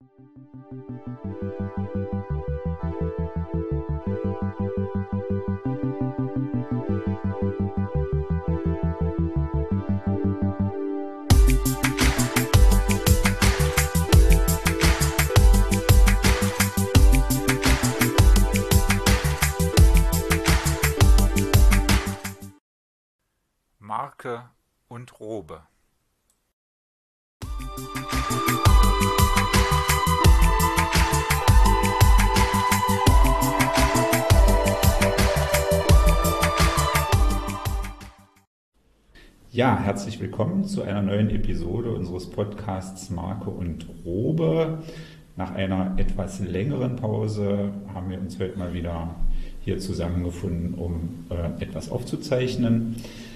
Marke und Robe. Ja, herzlich willkommen zu einer neuen Episode unseres Podcasts Marke und Robe. Nach einer etwas längeren Pause haben wir uns heute mal wieder hier zusammengefunden, um etwas aufzuzeichnen.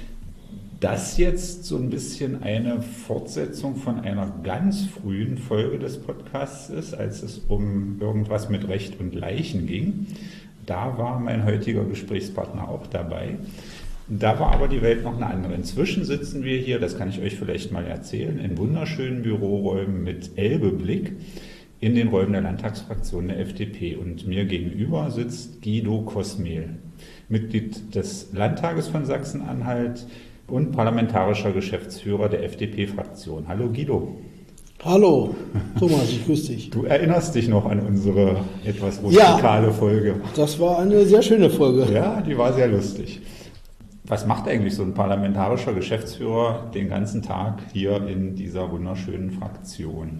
Das jetzt so ein bisschen eine Fortsetzung von einer ganz frühen Folge des Podcasts ist, als es um irgendwas mit Recht und Leichen ging. Da war mein heutiger Gesprächspartner auch dabei. Da war aber die Welt noch eine andere. Inzwischen sitzen wir hier, das kann ich euch vielleicht mal erzählen, in wunderschönen Büroräumen mit Elbeblick in den Räumen der Landtagsfraktion der FDP. Und mir gegenüber sitzt Guido Kosmehl, Mitglied des Landtages von Sachsen-Anhalt und parlamentarischer Geschäftsführer der FDP-Fraktion. Hallo Guido. Hallo, Thomas, ich grüße dich. Du erinnerst dich noch an unsere etwas rustikale Folge. Das war eine sehr schöne Folge. Ja, die war sehr lustig. Was macht eigentlich so ein parlamentarischer Geschäftsführer den ganzen Tag hier in dieser wunderschönen Fraktion?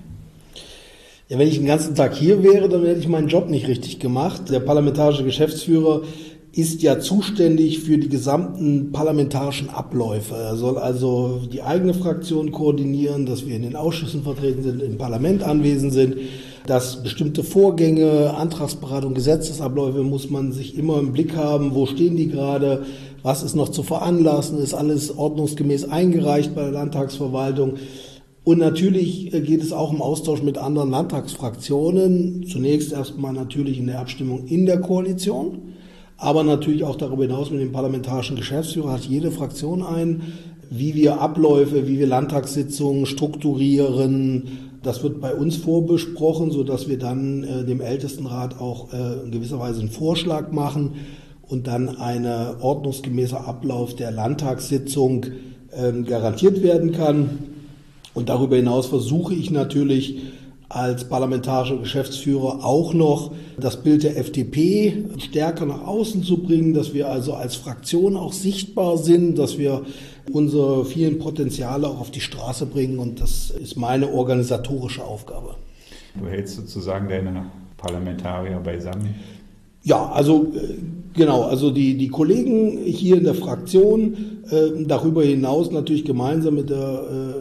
Ja, wenn ich den ganzen Tag hier wäre, dann hätte ich meinen Job nicht richtig gemacht. Der parlamentarische Geschäftsführer ist ja zuständig für die gesamten parlamentarischen Abläufe. Er soll also die eigene Fraktion koordinieren, dass wir in den Ausschüssen vertreten sind, im Parlament anwesend sind, dass bestimmte Vorgänge, Antragsberatung, Gesetzesabläufe muss man sich immer im Blick haben. Wo stehen die gerade? Was ist noch zu veranlassen? Ist alles ordnungsgemäß eingereicht bei der Landtagsverwaltung? Und natürlich geht es auch um Austausch mit anderen Landtagsfraktionen. Zunächst erstmal natürlich in der Abstimmung in der Koalition, aber natürlich auch darüber hinaus mit dem parlamentarischen Geschäftsführer hat jede Fraktion wie wir Abläufe, wie wir Landtagssitzungen strukturieren. Das wird bei uns vorbesprochen, sodass wir dann dem Ältestenrat auch in gewisser Weise einen Vorschlag machen und dann ein ordnungsgemäßer Ablauf der Landtagssitzung garantiert werden kann. Und darüber hinaus versuche ich natürlich als parlamentarischer Geschäftsführer auch noch das Bild der FDP stärker nach außen zu bringen, dass wir also als Fraktion auch sichtbar sind, dass wir unsere vielen Potenziale auch auf die Straße bringen, und das ist meine organisatorische Aufgabe. Du hältst sozusagen deine Parlamentarier beisammen? Ja, also genau, also die Kollegen hier in der Fraktion, darüber hinaus natürlich gemeinsam mit der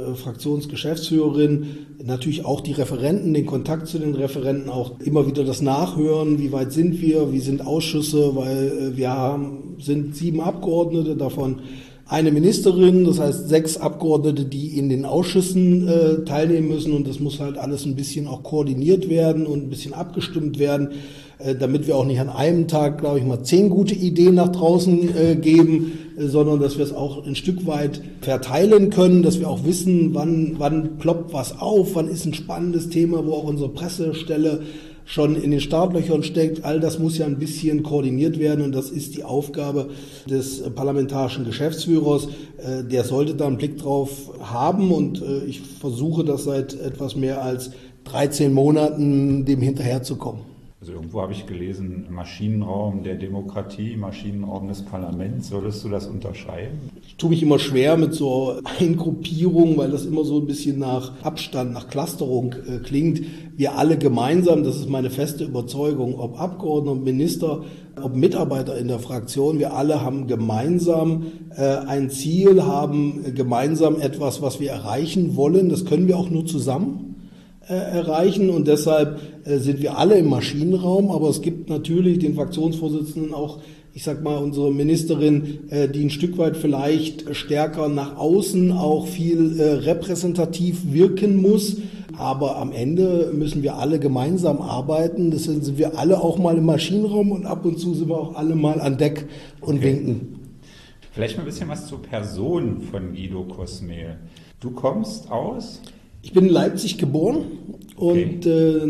Fraktionsgeschäftsführerin, natürlich auch die Referenten, den Kontakt zu den Referenten, auch immer wieder das Nachhören, wie weit sind wir, wie sind Ausschüsse, weil sind 7 Abgeordnete, davon eine Ministerin, das heißt 6 Abgeordnete, die in den Ausschüssen teilnehmen müssen, und das muss halt alles ein bisschen auch koordiniert werden und ein bisschen abgestimmt werden, damit wir auch nicht an einem Tag, glaube ich mal, 10 gute Ideen nach draußen geben, sondern dass wir es auch ein Stück weit verteilen können, dass wir auch wissen, wann ploppt was auf, wann ist ein spannendes Thema, wo auch unsere Pressestelle schon in den Startlöchern steckt. All das muss ja ein bisschen koordiniert werden, und das ist die Aufgabe des parlamentarischen Geschäftsführers. Der sollte da einen Blick drauf haben, und ich versuche das seit etwas mehr als 13 Monaten dem hinterherzukommen. Also irgendwo habe ich gelesen, Maschinenraum der Demokratie, Maschinenraum des Parlaments. Solltest du das unterschreiben? Ich tue mich immer schwer mit so Eingruppierung, weil das immer so ein bisschen nach Abstand, nach Clusterung klingt. Wir alle gemeinsam, das ist meine feste Überzeugung, ob Abgeordnete, ob Minister, ob Mitarbeiter in der Fraktion, wir alle haben gemeinsam ein Ziel, haben gemeinsam etwas, was wir erreichen wollen. Das können wir auch nur zusammen erreichen, und deshalb sind wir alle im Maschinenraum, aber es gibt natürlich den Fraktionsvorsitzenden auch, ich sag mal, unsere Ministerin, die ein Stück weit vielleicht stärker nach außen auch viel repräsentativ wirken muss, aber am Ende müssen wir alle gemeinsam arbeiten, deswegen sind wir alle auch mal im Maschinenraum, und ab und zu sind wir auch alle mal an Deck und winken. Vielleicht mal ein bisschen was zur Person von Guido Kosmehl. Du kommst aus? Ich bin in Leipzig geboren und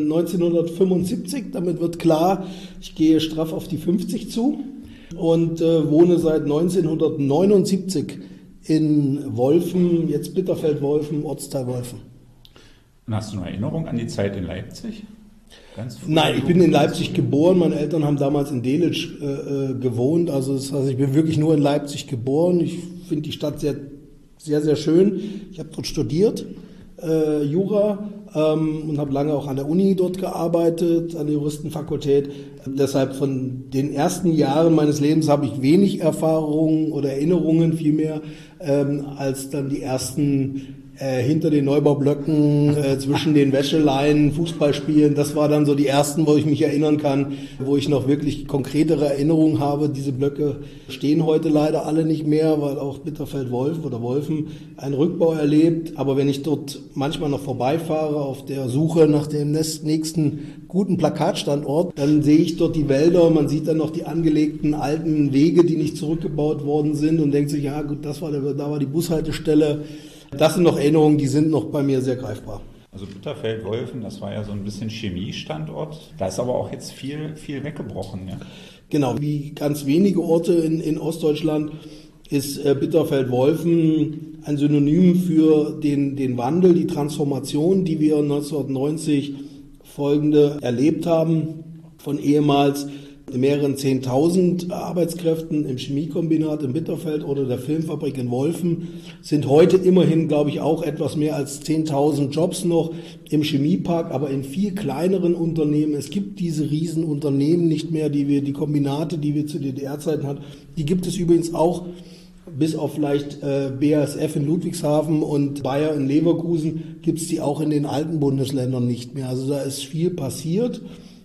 1975, damit wird klar, ich gehe straff auf die 50 zu und wohne seit 1979 in Wolfen, jetzt Bitterfeld-Wolfen, Ortsteil Wolfen. Und hast du eine Erinnerung an die Zeit in Leipzig? Nein, ich bin in Leipzig geboren. Meine Eltern haben damals in Delitzsch gewohnt. Also das heißt, ich bin wirklich nur in Leipzig geboren. Ich finde die Stadt sehr, sehr, sehr schön. Ich habe dort studiert, Jura, und habe lange auch an der Uni dort gearbeitet, an der Juristenfakultät. Deshalb von den ersten Jahren meines Lebens habe ich wenig Erfahrungen oder Erinnerungen vielmehr, als dann die ersten hinter den Neubaublöcken, zwischen den Wäscheleien, Fußballspielen. Das war dann so die ersten, wo ich mich erinnern kann, wo ich noch wirklich konkretere Erinnerungen habe. Diese Blöcke stehen heute leider alle nicht mehr, weil auch Bitterfeld-Wolf oder Wolfen einen Rückbau erlebt. Aber wenn ich dort manchmal noch vorbeifahre auf der Suche nach dem nächsten guten Plakatstandort, dann sehe ich dort die Wälder, man sieht dann noch die angelegten alten Wege, die nicht zurückgebaut worden sind und denkt sich, ja gut, da war die Bushaltestelle. Das sind noch Erinnerungen, die sind noch bei mir sehr greifbar. Also Bitterfeld-Wolfen, das war ja so ein bisschen Chemiestandort. Da ist aber auch jetzt viel weggebrochen. Ja? Genau, wie ganz wenige Orte in Ostdeutschland ist Bitterfeld-Wolfen ein Synonym für den Wandel, die Transformation, die wir 1990 folgende erlebt haben, von ehemals mehreren 10.000 Arbeitskräften im Chemiekombinat in Bitterfeld oder der Filmfabrik in Wolfen, sind heute immerhin, glaube ich, auch etwas mehr als 10.000 Jobs noch im Chemiepark, aber in viel kleineren Unternehmen. Es gibt diese Riesenunternehmen nicht mehr, die Kombinate, die wir zu DDR-Zeiten hatten. Die gibt es übrigens auch, bis auf vielleicht BASF in Ludwigshafen und Bayer in Leverkusen, gibt es die auch in den alten Bundesländern nicht mehr. Also da ist viel passiert.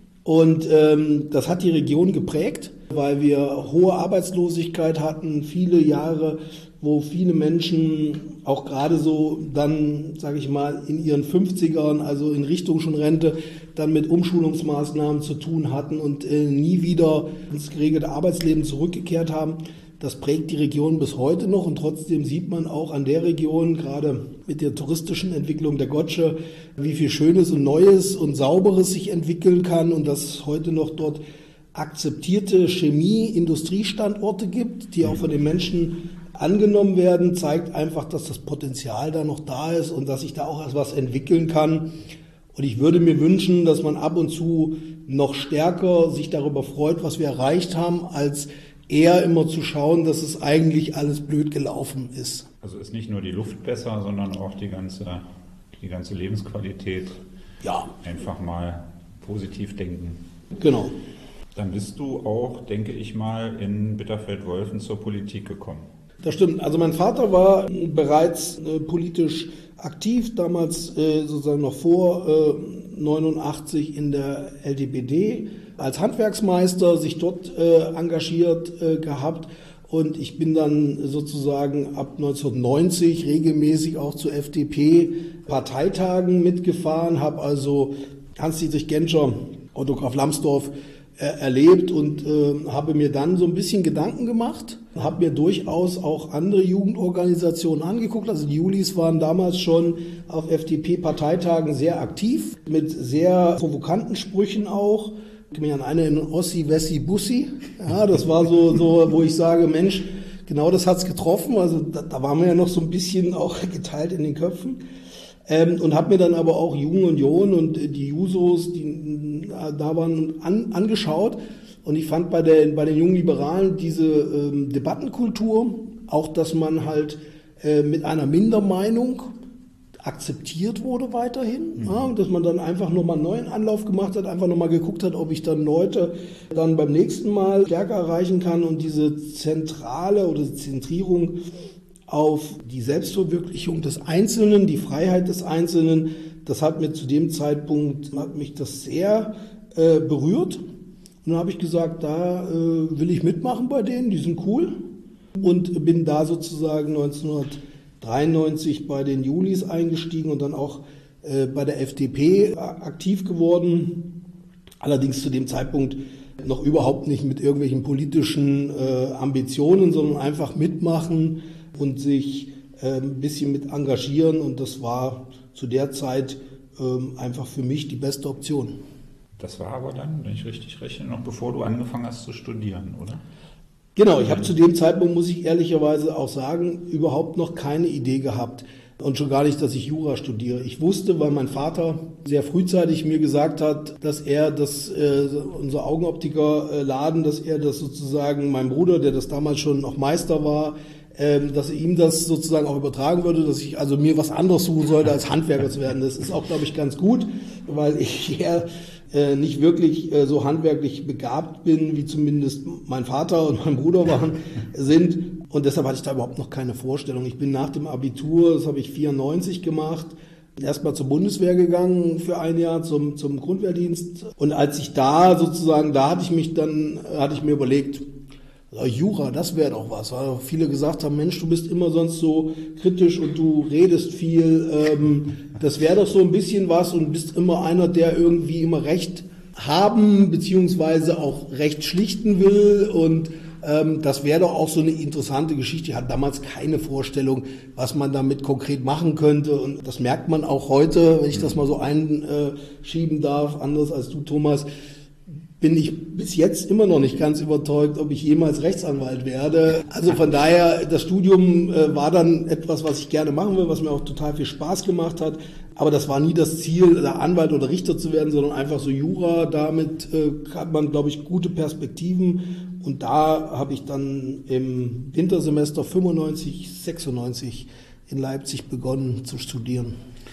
Und das hat die Region geprägt, weil wir hohe Arbeitslosigkeit hatten, viele Jahre, wo viele Menschen auch gerade so dann, sage ich mal, in ihren 50ern, also in Richtung schon Rente, dann mit Umschulungsmaßnahmen zu tun hatten und nie wieder ins geregelte Arbeitsleben zurückgekehrt haben. Das prägt die Region bis heute noch und trotzdem sieht man auch an der Region, gerade mit der touristischen Entwicklung der Gotsche, wie viel Schönes und Neues und Sauberes sich entwickeln kann und dass es heute noch dort akzeptierte Chemie-Industriestandorte gibt, die auch von den Menschen angenommen werden, zeigt einfach, dass das Potenzial da noch da ist und dass sich da auch etwas entwickeln kann. Und ich würde mir wünschen, dass man ab und zu noch stärker sich darüber freut, was wir erreicht haben, als eher immer zu schauen, dass es eigentlich alles blöd gelaufen ist. Also ist nicht nur die Luft besser, sondern auch die ganze Lebensqualität. Ja. Einfach mal positiv denken. Genau. Dann bist du auch, denke ich mal, in Bitterfeld-Wolfen zur Politik gekommen. Das stimmt. Also mein Vater war bereits politisch aktiv, damals sozusagen noch vor 89 in der LDPD, als Handwerksmeister sich dort engagiert gehabt und ich bin dann sozusagen ab 1990 regelmäßig auch zu FDP-Parteitagen mitgefahren, habe also Hans-Dietrich Genscher, Otto Graf Lambsdorff erlebt und habe mir dann so ein bisschen Gedanken gemacht, habe mir durchaus auch andere Jugendorganisationen angeguckt. Also die Julis waren damals schon auf FDP-Parteitagen sehr aktiv, mit sehr provokanten Sprüchen auch. Ich kann mich an eine in Ossi, Wessi, Bussi. Ja, das war so, wo ich sage, Mensch, genau das hat's getroffen. Also da waren wir ja noch so ein bisschen auch geteilt in den Köpfen. Und habe mir dann aber auch Jung Union und die Jusos, die da waren, angeschaut. Und ich fand bei den jungen Liberalen diese Debattenkultur, auch dass man halt mit einer Mindermeinung akzeptiert wurde weiterhin, ja, und dass man dann einfach nochmal einen neuen Anlauf gemacht hat, einfach nochmal geguckt hat, ob ich dann Leute dann beim nächsten Mal stärker erreichen kann und diese Zentrale oder Zentrierung auf die Selbstverwirklichung des Einzelnen, die Freiheit des Einzelnen, das hat mir zu dem Zeitpunkt, hat mich das sehr berührt. Und dann habe ich gesagt, da will ich mitmachen bei denen, die sind cool und bin da sozusagen 1993 bei den Julis eingestiegen und dann auch bei der FDP aktiv geworden. Allerdings zu dem Zeitpunkt noch überhaupt nicht mit irgendwelchen politischen Ambitionen, sondern einfach mitmachen und sich ein bisschen mit engagieren. Und das war zu der Zeit einfach für mich die beste Option. Das war aber dann, wenn ich richtig rechne, noch bevor du angefangen hast zu studieren, oder? Genau, ich habe zu dem Zeitpunkt, muss ich ehrlicherweise auch sagen, überhaupt noch keine Idee gehabt. Und schon gar nicht, dass ich Jura studiere. Ich wusste, weil mein Vater sehr frühzeitig mir gesagt hat, dass er unser Augenoptikerladen, dass er das sozusagen, mein Bruder, der das damals schon noch Meister war, dass er ihm das sozusagen auch übertragen würde, dass ich also mir was anderes suchen sollte, als Handwerker zu werden. Das ist auch, glaube ich, ganz gut, weil ich eher nicht wirklich so handwerklich begabt bin, wie zumindest mein Vater und mein Bruder sind. Und deshalb hatte ich da überhaupt noch keine Vorstellung. Ich bin nach dem Abitur, das habe ich 94 gemacht, erstmal zur Bundeswehr gegangen für ein Jahr zum Grundwehrdienst. Und als ich da sozusagen, hatte ich mir überlegt, Jura, das wäre doch was. Weil viele gesagt haben, Mensch, du bist immer sonst so kritisch und du redest viel. Das wäre doch so ein bisschen was und bist immer einer, der irgendwie immer Recht haben beziehungsweise auch Recht schlichten will. Und das wäre doch auch so eine interessante Geschichte. Ich hatte damals keine Vorstellung, was man damit konkret machen könnte. Und das merkt man auch heute, wenn ich das mal so einschieben darf, anders als du, Thomas, bin ich bis jetzt immer noch nicht ganz überzeugt, ob ich jemals Rechtsanwalt werde. Also von daher, das Studium war dann etwas, was ich gerne machen will, was mir auch total viel Spaß gemacht hat. Aber das war nie das Ziel, Anwalt oder Richter zu werden, sondern einfach so Jura. Damit hat man, glaube ich, gute Perspektiven. Und da habe ich dann im Wintersemester 95, 96 in Leipzig begonnen zu studieren.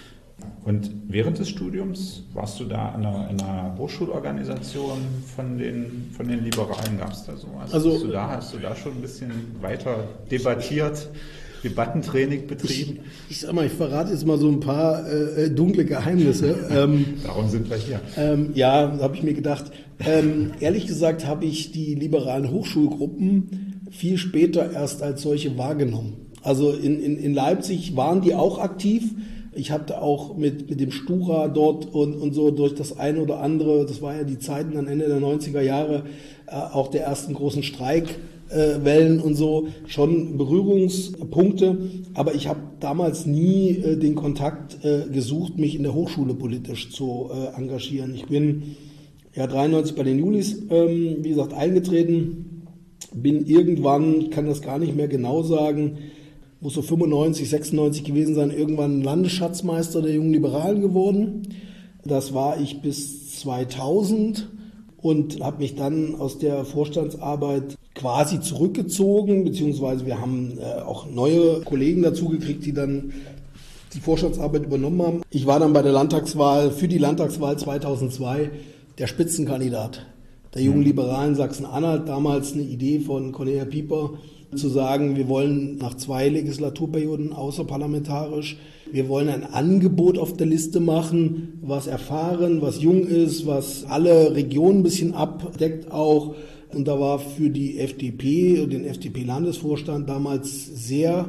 Und während des Studiums warst du da in einer Hochschulorganisation von den Liberalen, gab es da sowas? Also, hast du da schon ein bisschen weiter debattiert, Debattentraining betrieben? Ich sag mal, ich verrate jetzt mal so ein paar dunkle Geheimnisse. Darum sind wir hier. Ja, habe ich mir gedacht. Ehrlich gesagt habe ich die liberalen Hochschulgruppen viel später erst als solche wahrgenommen. Also in Leipzig waren die auch aktiv. Ich hatte auch mit dem Stura dort und so durch das eine oder andere, das war ja die Zeiten am Ende der 90er Jahre, auch der ersten großen Streikwellen und so, schon Berührungspunkte. Aber ich habe damals nie den Kontakt gesucht, mich in der Hochschule politisch zu engagieren. Ich bin ja 93 bei den Julis, wie gesagt, eingetreten, bin irgendwann, kann das gar nicht mehr genau sagen, muss so 95, 96 gewesen sein, irgendwann Landesschatzmeister der Jungen Liberalen geworden. Das war ich bis 2000 und habe mich dann aus der Vorstandsarbeit quasi zurückgezogen, beziehungsweise wir haben auch neue Kollegen dazu gekriegt, die dann die Vorstandsarbeit übernommen haben. Ich war dann bei der Landtagswahl, für die Landtagswahl 2002 der Spitzenkandidat der Jungen Liberalen Sachsen-Anhalt, damals eine Idee von Cornelia Pieper, zu sagen, wir wollen nach 2 Legislaturperioden außerparlamentarisch, wir wollen ein Angebot auf der Liste machen, was erfahren, was jung ist, was alle Regionen ein bisschen abdeckt auch. Und da war für die FDP, den FDP-Landesvorstand damals sehr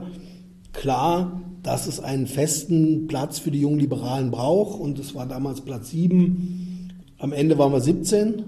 klar, dass es einen festen Platz für die jungen Liberalen braucht. Und es war damals Platz 7. Am Ende waren wir 17.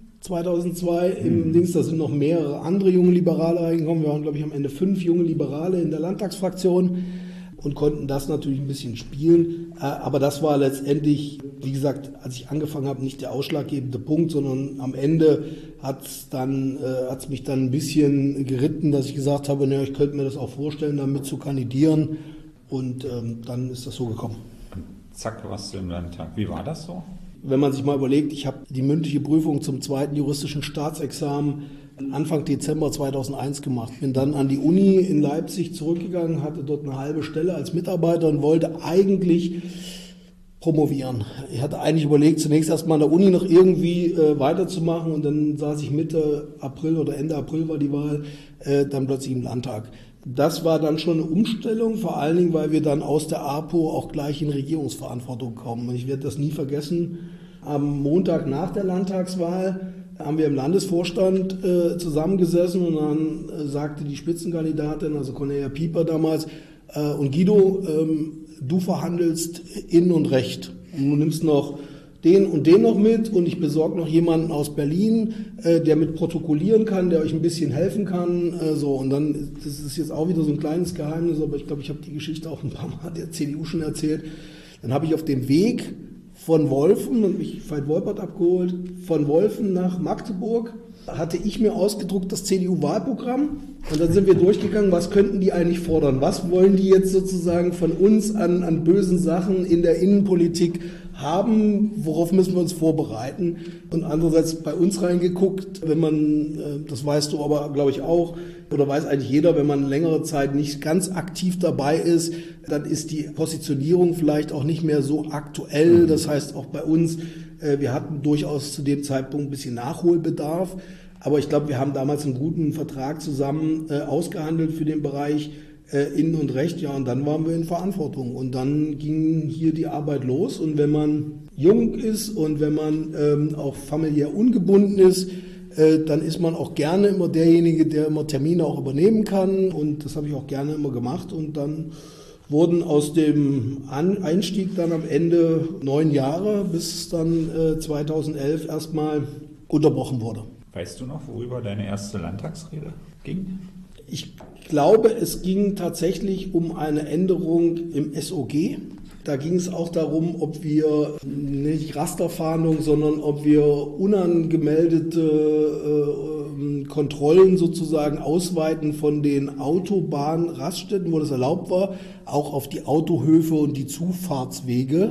2002 im Dings, da sind noch mehrere andere junge Liberale reingekommen. Wir waren, glaube ich, am Ende 5 junge Liberale in der Landtagsfraktion und konnten das natürlich ein bisschen spielen. Aber das war letztendlich, wie gesagt, als ich angefangen habe, nicht der ausschlaggebende Punkt, sondern am Ende hat's mich dann ein bisschen geritten, dass ich gesagt habe, naja, ich könnte mir das auch vorstellen, damit zu kandidieren. Und dann ist das so gekommen. Und zack, warst du im Landtag. Wie war das so? Wenn man sich mal überlegt, ich habe die mündliche Prüfung zum 2. juristischen Staatsexamen Anfang Dezember 2001 gemacht. Bin dann an die Uni in Leipzig zurückgegangen, hatte dort eine halbe Stelle als Mitarbeiter und wollte eigentlich promovieren. Ich hatte eigentlich überlegt, zunächst erstmal an der Uni noch irgendwie weiterzumachen und dann saß ich Mitte April oder Ende April war die Wahl, dann plötzlich im Landtag. Das war dann schon eine Umstellung, vor allen Dingen, weil wir dann aus der APO auch gleich in Regierungsverantwortung kommen. Und ich werde das nie vergessen. Am Montag nach der Landtagswahl haben wir im Landesvorstand zusammengesessen und dann sagte die Spitzenkandidatin, also Cornelia Pieper damals, und Guido, du verhandelst Innen- und Recht. Und du nimmst noch den und den noch mit und ich besorge noch jemanden aus Berlin, der mit protokollieren kann, der euch ein bisschen helfen kann. So, und dann, das ist jetzt auch wieder so ein kleines Geheimnis, aber ich glaube, ich habe die Geschichte auch ein paar Mal der CDU schon erzählt. Dann habe ich auf dem Weg von Wolfen, und mich Veit Wolpert abgeholt, von Wolfen nach Magdeburg, hatte ich mir ausgedruckt das CDU-Wahlprogramm. Und dann sind wir durchgegangen, was könnten die eigentlich fordern? Was wollen die jetzt sozusagen von uns an bösen Sachen in der Innenpolitik haben? Worauf müssen wir uns vorbereiten? Und andererseits bei uns reingeguckt, wenn man, das weißt du aber glaube ich auch, oder weiß eigentlich jeder, wenn man längere Zeit nicht ganz aktiv dabei ist, dann ist die Positionierung vielleicht auch nicht mehr so aktuell. Das heißt auch bei uns, wir hatten durchaus zu dem Zeitpunkt ein bisschen Nachholbedarf. Aber ich glaube, wir haben damals einen guten Vertrag zusammen ausgehandelt für den Bereich Innen- und Recht. Ja, und dann waren wir in Verantwortung. Und dann ging hier die Arbeit los. Und wenn man jung ist und wenn man auch familiär ungebunden ist, dann ist man auch gerne immer derjenige, der immer Termine auch übernehmen kann. Und das habe ich auch gerne immer gemacht. Und dann wurden aus dem Einstieg dann am Ende 9 Jahre, bis es dann 2011 erstmal unterbrochen wurde. Weißt du noch, worüber deine erste Landtagsrede ging? Ich glaube, es ging tatsächlich um eine Änderung im SOG. Da ging es auch darum, ob wir nicht Rasterfahndung, sondern ob wir unangemeldete Kontrollen sozusagen ausweiten von den Autobahnraststätten, wo das erlaubt war, auch auf die Autohöfe und die Zufahrtswege.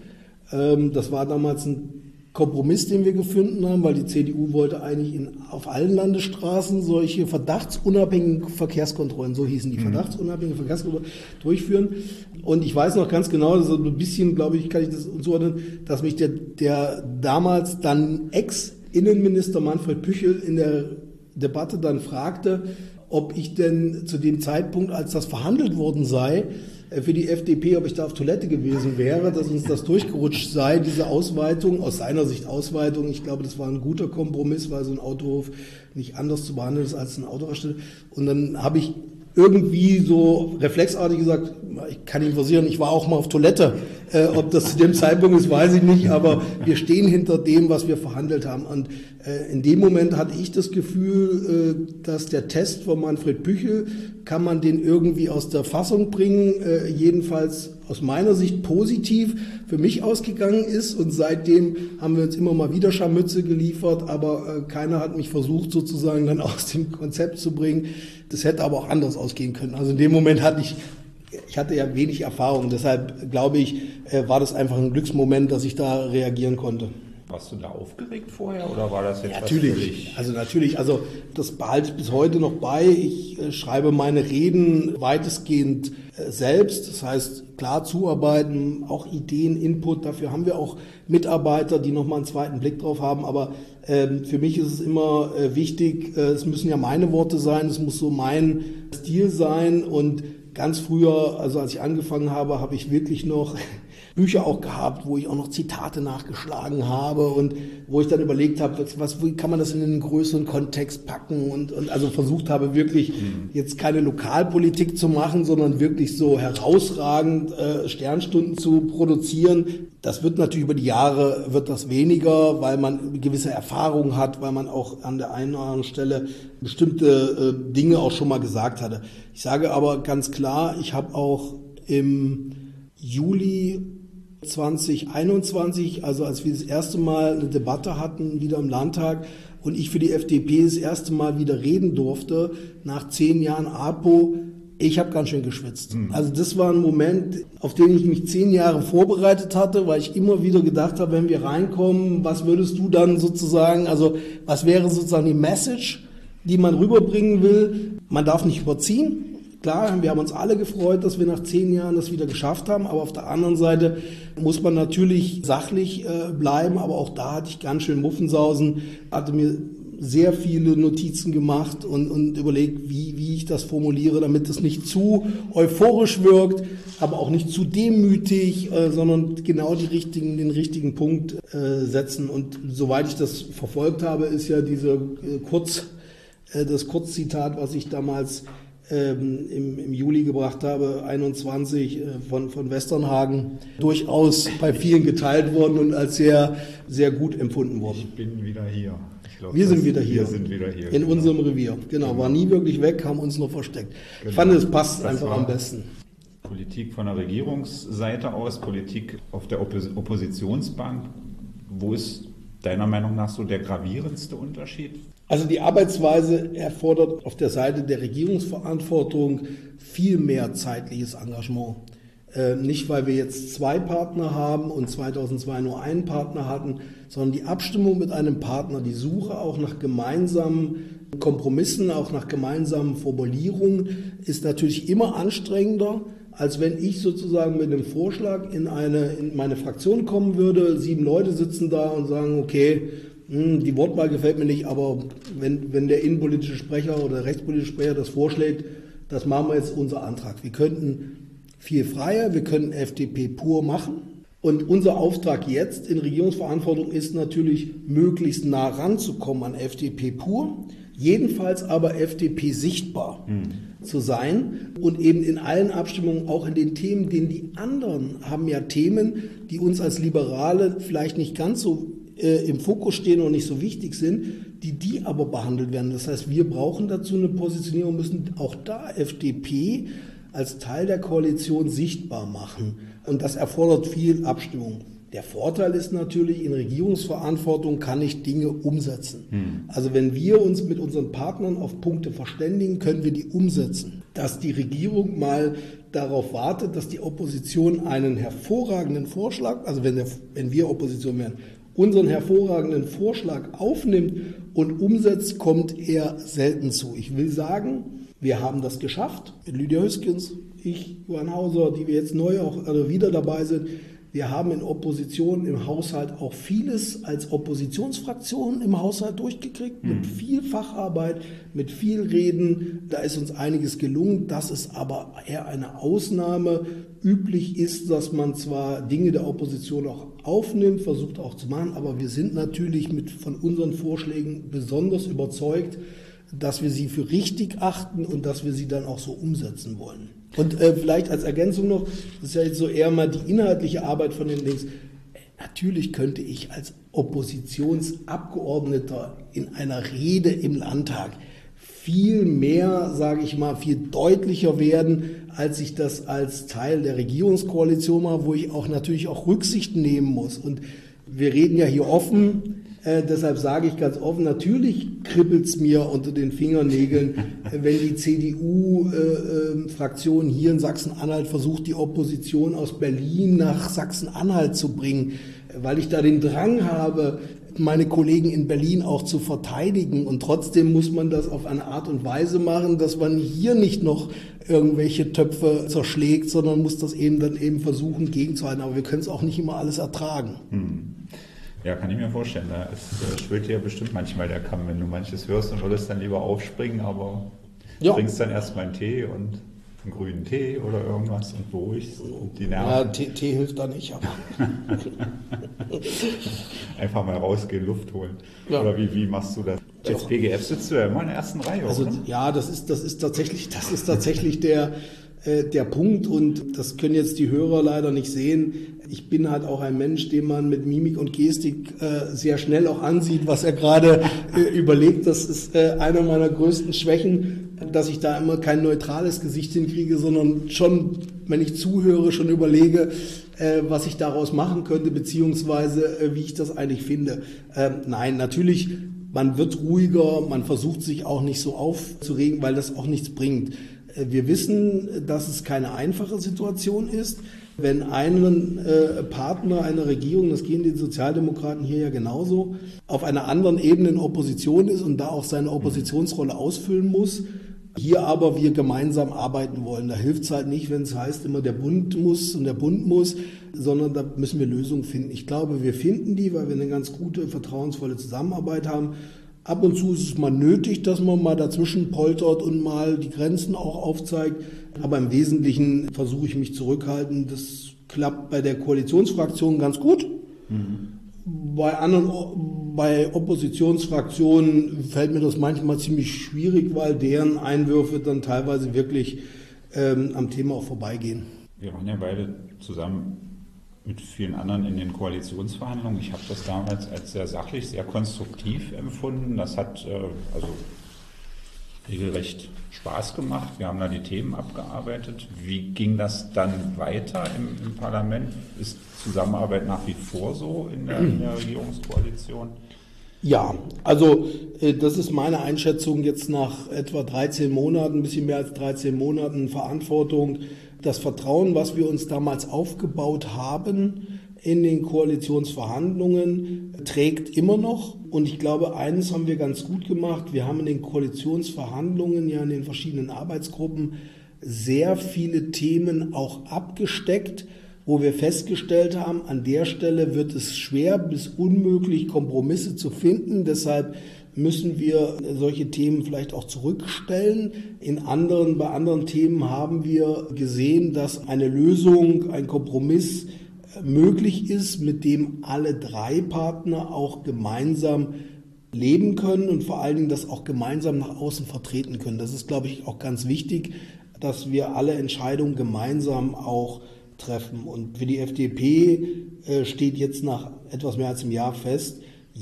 Das war damals ein Kompromiss, den wir gefunden haben, weil die CDU wollte eigentlich auf allen Landesstraßen solche verdachtsunabhängigen Verkehrskontrollen, so hießen die, verdachtsunabhängigen Verkehrskontrollen durchführen. Und ich weiß noch ganz genau, so ein bisschen, glaube ich, kann ich das zuordnen, dass mich der damals dann Ex-Innenminister Manfred Püchel in der Debatte dann fragte, ob ich denn zu dem Zeitpunkt, als das verhandelt worden sei, für die FDP, ob ich da auf Toilette gewesen wäre, dass uns das durchgerutscht sei, diese Ausweitung, aus seiner Sicht Ausweitung. Ich glaube, das war ein guter Kompromiss, weil so ein Autohof nicht anders zu behandeln ist als ein Autoraststätte. Und dann habe ich irgendwie so reflexartig gesagt, ich kann Ihnen versichern, ich war auch mal auf Toilette. Ob das zu dem Zeitpunkt ist, weiß ich nicht, aber wir stehen hinter dem, was wir verhandelt haben. Und in dem Moment hatte ich das Gefühl, dass der Test von Manfred Püchel, kann man den irgendwie aus der Fassung bringen, jedenfalls aus meiner Sicht positiv für mich ausgegangen ist. Und seitdem haben wir uns immer mal wieder Scharmütze geliefert, aber keiner hat mich versucht, sozusagen dann aus dem Konzept zu bringen. Das hätte aber auch anders ausgehen können. Also in dem Moment hatte ich ja wenig Erfahrung. Deshalb glaube ich, war das einfach ein Glücksmoment, dass ich da reagieren konnte. Warst du da aufgeregt vorher oder war das jetzt Ja, was natürlich. Also das behalte ich bis heute noch bei. Ich schreibe meine Reden weitestgehend selbst. Das heißt, klar zuarbeiten, auch Ideen, Input. Dafür haben wir auch Mitarbeiter, die nochmal einen zweiten Blick drauf haben. Aber für mich ist es immer wichtig, es müssen ja meine Worte sein, es muss so mein Stil sein. Und ganz früher, also als ich angefangen habe, habe ich wirklich noch Bücher auch gehabt, wo ich auch noch Zitate nachgeschlagen habe und wo ich dann überlegt habe, wie kann man das in einen größeren Kontext packen und also versucht habe wirklich jetzt keine Lokalpolitik zu machen, sondern wirklich so herausragend Sternstunden zu produzieren. Das wird natürlich über die Jahre wird das weniger, weil man gewisse Erfahrungen hat, weil man auch an der einen oder anderen Stelle bestimmte Dinge auch schon mal gesagt hatte. Ich sage aber ganz klar, ich habe auch im Juli 2021, also als wir das erste Mal eine Debatte hatten, wieder im Landtag und ich für die FDP das erste Mal wieder reden durfte, nach 10 Jahren APO, ich habe ganz schön geschwitzt. Also das war ein Moment, auf den ich mich 10 Jahre vorbereitet hatte, weil ich immer wieder gedacht habe, wenn wir reinkommen, was würdest du dann sozusagen, also was wäre sozusagen die Message, die man rüberbringen will? Man darf nicht überziehen. Klar, wir haben uns alle gefreut, dass wir nach 10 Jahren das wieder geschafft haben, aber auf der anderen Seite muss man natürlich sachlich bleiben, aber auch da hatte ich ganz schön Muffensausen, hatte mir sehr viele Notizen gemacht und überlegt, wie ich das formuliere, damit es nicht zu euphorisch wirkt, aber auch nicht zu demütig, sondern genau den richtigen Punkt setzen. Und soweit ich das verfolgt habe, ist ja das Kurzzitat, was ich damals im Juli gebracht habe, 21 von Westernhagen, durchaus bei vielen geteilt worden und als sehr, sehr gut empfunden worden. Ich bin wieder hier. Wir sind wieder hier. In genau. unserem Revier. Genau, war nie wirklich weg, haben uns nur versteckt. Genau. Ich fand, es passt einfach am besten. Politik von der Regierungsseite aus, Politik auf der Oppositionsbank. Wo ist deiner Meinung nach so der gravierendste Unterschied? Also die Arbeitsweise erfordert auf der Seite der Regierungsverantwortung viel mehr zeitliches Engagement. Nicht, weil wir jetzt 2 Partner haben und 2002 nur einen Partner hatten, sondern die Abstimmung mit einem Partner, die Suche auch nach gemeinsamen Kompromissen, auch nach gemeinsamen Formulierungen, ist natürlich immer anstrengender, als wenn ich sozusagen mit einem Vorschlag in meine Fraktion kommen würde. 7 Leute sitzen da und sagen, okay, die Wortwahl gefällt mir nicht, aber wenn der innenpolitische Sprecher oder der rechtspolitische Sprecher das vorschlägt, das machen wir jetzt unser Antrag. Wir könnten viel freier, wir können FDP pur machen. Und unser Auftrag jetzt in Regierungsverantwortung ist natürlich, möglichst nah ranzukommen an FDP pur, jedenfalls aber FDP sichtbar zu sein und eben in allen Abstimmungen, auch in den Themen, denn die anderen haben ja Themen, die uns als Liberale vielleicht nicht ganz so im Fokus stehen und nicht so wichtig sind, die aber behandelt werden. Das heißt, wir brauchen dazu eine Positionierung, müssen auch da FDP als Teil der Koalition sichtbar machen. Und das erfordert viel Abstimmung. Der Vorteil ist natürlich, in Regierungsverantwortung kann ich Dinge umsetzen. Also wenn wir uns mit unseren Partnern auf Punkte verständigen, können wir die umsetzen. Dass die Regierung mal darauf wartet, dass die Opposition einen hervorragenden Vorschlag, also wenn wir Opposition wären, unseren hervorragenden Vorschlag aufnimmt und umsetzt, kommt eher selten zu. Ich will sagen, wir haben das geschafft. Mit Lydia Hüskens, ich, Johann Hauser, die wir jetzt neu auch wieder dabei sind. Wir haben in Opposition im Haushalt auch vieles als Oppositionsfraktion im Haushalt durchgekriegt, mit viel Facharbeit, mit viel Reden. Da ist uns einiges gelungen. Das ist aber eher eine Ausnahme. Üblich ist, dass man zwar Dinge der Opposition auch aufnimmt, versucht auch zu machen, aber wir sind natürlich von unseren Vorschlägen besonders überzeugt, dass wir sie für richtig achten und dass wir sie dann auch so umsetzen wollen. Und vielleicht als Ergänzung noch, das ist ja jetzt so eher mal die inhaltliche Arbeit von den Links. Natürlich könnte ich als Oppositionsabgeordneter in einer Rede im Landtag viel mehr, sage ich mal, viel deutlicher werden, als ich das als Teil der Regierungskoalition mache, wo ich auch natürlich auch Rücksicht nehmen muss. Und wir reden ja hier offen. Deshalb sage ich ganz offen, natürlich kribbelt es mir unter den Fingernägeln, wenn die CDU-Fraktion hier in Sachsen-Anhalt versucht, die Opposition aus Berlin nach Sachsen-Anhalt zu bringen, weil ich da den Drang habe, meine Kollegen in Berlin auch zu verteidigen. Und trotzdem muss man das auf eine Art und Weise machen, dass man hier nicht noch irgendwelche Töpfe zerschlägt, sondern muss das dann versuchen gegenzuhalten. Aber wir können es auch nicht immer alles ertragen. Ja, kann ich mir vorstellen. Da schwillt dir bestimmt manchmal der Kamm, wenn du manches hörst und würdest dann lieber aufspringen, aber trinkst dann erstmal einen Tee und einen grünen Tee oder irgendwas und beruhigst die Nerven. Ja, Tee hilft da nicht, aber einfach mal rausgehen, Luft holen. Ja. Oder wie machst du das? Ja. Als BGF sitzt du ja immer in der ersten Reihe, also, oder? Ja, das ist tatsächlich der Punkt, und das können jetzt die Hörer leider nicht sehen. Ich bin halt auch ein Mensch, dem man mit Mimik und Gestik sehr schnell auch ansieht, was er gerade überlegt. Das ist einer meiner größten Schwächen, dass ich da immer kein neutrales Gesicht hinkriege, sondern schon, wenn ich zuhöre, schon überlege, was ich daraus machen könnte, beziehungsweise wie ich das eigentlich finde. Nein, natürlich, man wird ruhiger, man versucht sich auch nicht so aufzuregen, weil das auch nichts bringt. Wir wissen, dass es keine einfache Situation ist. Wenn ein Partner einer Regierung, das gehen den Sozialdemokraten hier ja genauso, auf einer anderen Ebene in Opposition ist und da auch seine Oppositionsrolle ausfüllen muss, hier aber wir gemeinsam arbeiten wollen. Da hilft es halt nicht, wenn es heißt, immer der Bund muss und der Bund muss, sondern da müssen wir Lösungen finden. Ich glaube, wir finden die, weil wir eine ganz gute, vertrauensvolle Zusammenarbeit haben. Ab und zu ist es mal nötig, dass man mal dazwischen poltert und mal die Grenzen auch aufzeigt. Aber im Wesentlichen versuche ich mich zurückhalten. Das klappt bei der Koalitionsfraktion ganz gut. Bei Oppositionsfraktionen fällt mir das manchmal ziemlich schwierig, weil deren Einwürfe dann teilweise wirklich am Thema auch vorbeigehen. Wir waren ja beide zusammen mit vielen anderen in den Koalitionsverhandlungen. Ich habe das damals als sehr sachlich, sehr konstruktiv empfunden. Das hat regelrecht Spaß gemacht. Wir haben da die Themen abgearbeitet. Wie ging das dann weiter im Parlament? Ist Zusammenarbeit nach wie vor so in der Regierungskoalition? Ja, also das ist meine Einschätzung jetzt nach etwa 13 Monaten, ein bisschen mehr als 13 Monaten Verantwortung. Das Vertrauen, was wir uns damals aufgebaut haben in den Koalitionsverhandlungen, trägt immer noch. Und ich glaube, eines haben wir ganz gut gemacht. Wir haben in den Koalitionsverhandlungen, ja in den verschiedenen Arbeitsgruppen, sehr viele Themen auch abgesteckt, wo wir festgestellt haben, an der Stelle wird es schwer bis unmöglich, Kompromisse zu finden. Deshalb müssen wir solche Themen vielleicht auch zurückstellen. Bei anderen Themen haben wir gesehen, dass eine Lösung, ein Kompromiss möglich ist, mit dem alle drei Partner auch gemeinsam leben können und vor allen Dingen das auch gemeinsam nach außen vertreten können. Das ist, glaube ich, auch ganz wichtig, dass wir alle Entscheidungen gemeinsam auch treffen. Und für die FDP steht jetzt nach etwas mehr als einem Jahr fest,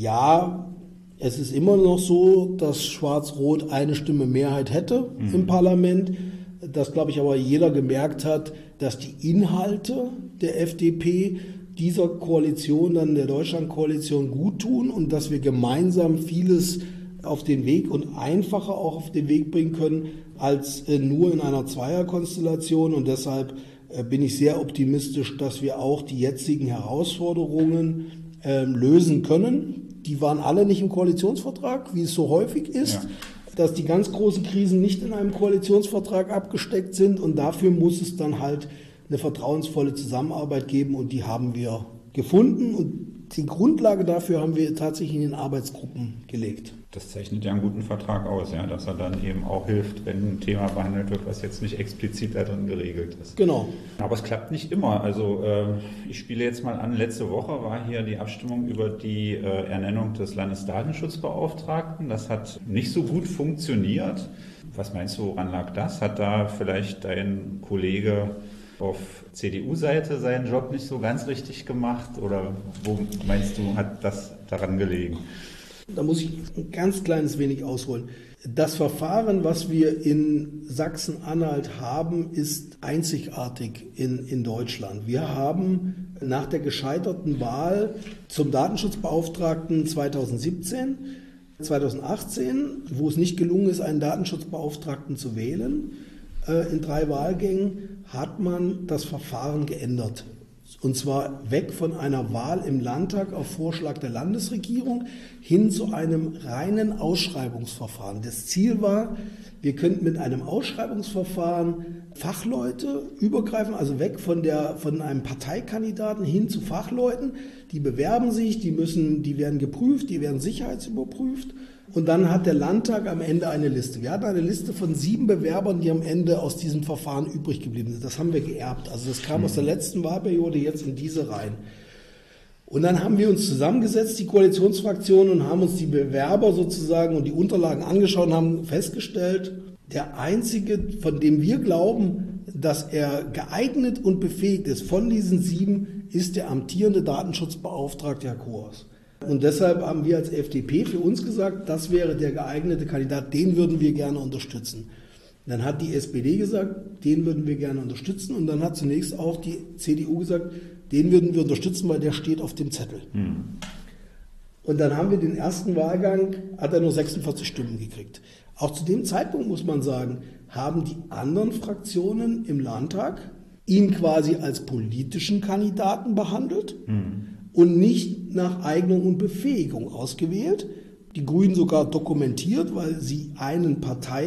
ja, es ist immer noch so, dass Schwarz-Rot eine Stimme Mehrheit hätte im Parlament. Dass, glaube ich, aber jeder gemerkt hat, dass die Inhalte der FDP dieser Koalition, dann der Deutschlandkoalition, gut tun und dass wir gemeinsam vieles auf den Weg und einfacher auch auf den Weg bringen können, als nur in einer Zweierkonstellation. Und deshalb bin ich sehr optimistisch, dass wir auch die jetzigen Herausforderungen lösen können. Die waren alle nicht im Koalitionsvertrag, wie es so häufig ist, dass die ganz großen Krisen nicht in einem Koalitionsvertrag abgesteckt sind. Und dafür muss es dann halt eine vertrauensvolle Zusammenarbeit geben. Und die haben wir gefunden. Und die Grundlage dafür haben wir tatsächlich in den Arbeitsgruppen gelegt. Das zeichnet ja einen guten Vertrag aus, ja, dass er dann eben auch hilft, wenn ein Thema behandelt wird, was jetzt nicht explizit da drin geregelt ist. Genau. Aber es klappt nicht immer. Also ich spiele jetzt mal an, letzte Woche war hier die Abstimmung über die Ernennung des Landesdatenschutzbeauftragten. Das hat nicht so gut funktioniert. Was meinst du, woran lag das? Hat da vielleicht dein Kollege auf CDU-Seite seinen Job nicht so ganz richtig gemacht? Oder wo meinst du, hat das daran gelegen? Da muss ich ein ganz kleines wenig ausholen. Das Verfahren, was wir in Sachsen-Anhalt haben, ist einzigartig in Deutschland. Wir haben nach der gescheiterten Wahl zum Datenschutzbeauftragten 2017, 2018, wo es nicht gelungen ist, einen Datenschutzbeauftragten zu wählen, in 3 Wahlgängen, hat man das Verfahren geändert. Und zwar weg von einer Wahl im Landtag auf Vorschlag der Landesregierung hin zu einem reinen Ausschreibungsverfahren. Das Ziel war, wir könnten mit einem Ausschreibungsverfahren Fachleute übergreifen, also weg von einem Parteikandidaten hin zu Fachleuten. Die bewerben sich, die werden geprüft, die werden sicherheitsüberprüft. Und dann hat der Landtag am Ende eine Liste. Wir hatten eine Liste von 7 Bewerbern, die am Ende aus diesem Verfahren übrig geblieben sind. Das haben wir geerbt. Also das kam aus der letzten Wahlperiode jetzt in diese rein. Und dann haben wir uns zusammengesetzt, die Koalitionsfraktionen, und haben uns die Bewerber sozusagen und die Unterlagen angeschaut und haben festgestellt, der einzige, von dem wir glauben, dass er geeignet und befähigt ist, von diesen 7, ist der amtierende Datenschutzbeauftragte Herr Koers. Und deshalb haben wir als FDP für uns gesagt, das wäre der geeignete Kandidat, den würden wir gerne unterstützen. Dann hat die SPD gesagt, den würden wir gerne unterstützen. Und dann hat zunächst auch die CDU gesagt, den würden wir unterstützen, weil der steht auf dem Zettel. Und dann haben wir den ersten Wahlgang, hat er nur 46 Stimmen gekriegt. Auch zu dem Zeitpunkt, muss man sagen, haben die anderen Fraktionen im Landtag ihn quasi als politischen Kandidaten behandelt und nicht nach Eignung und Befähigung ausgewählt. Die Grünen sogar dokumentiert, weil sie einen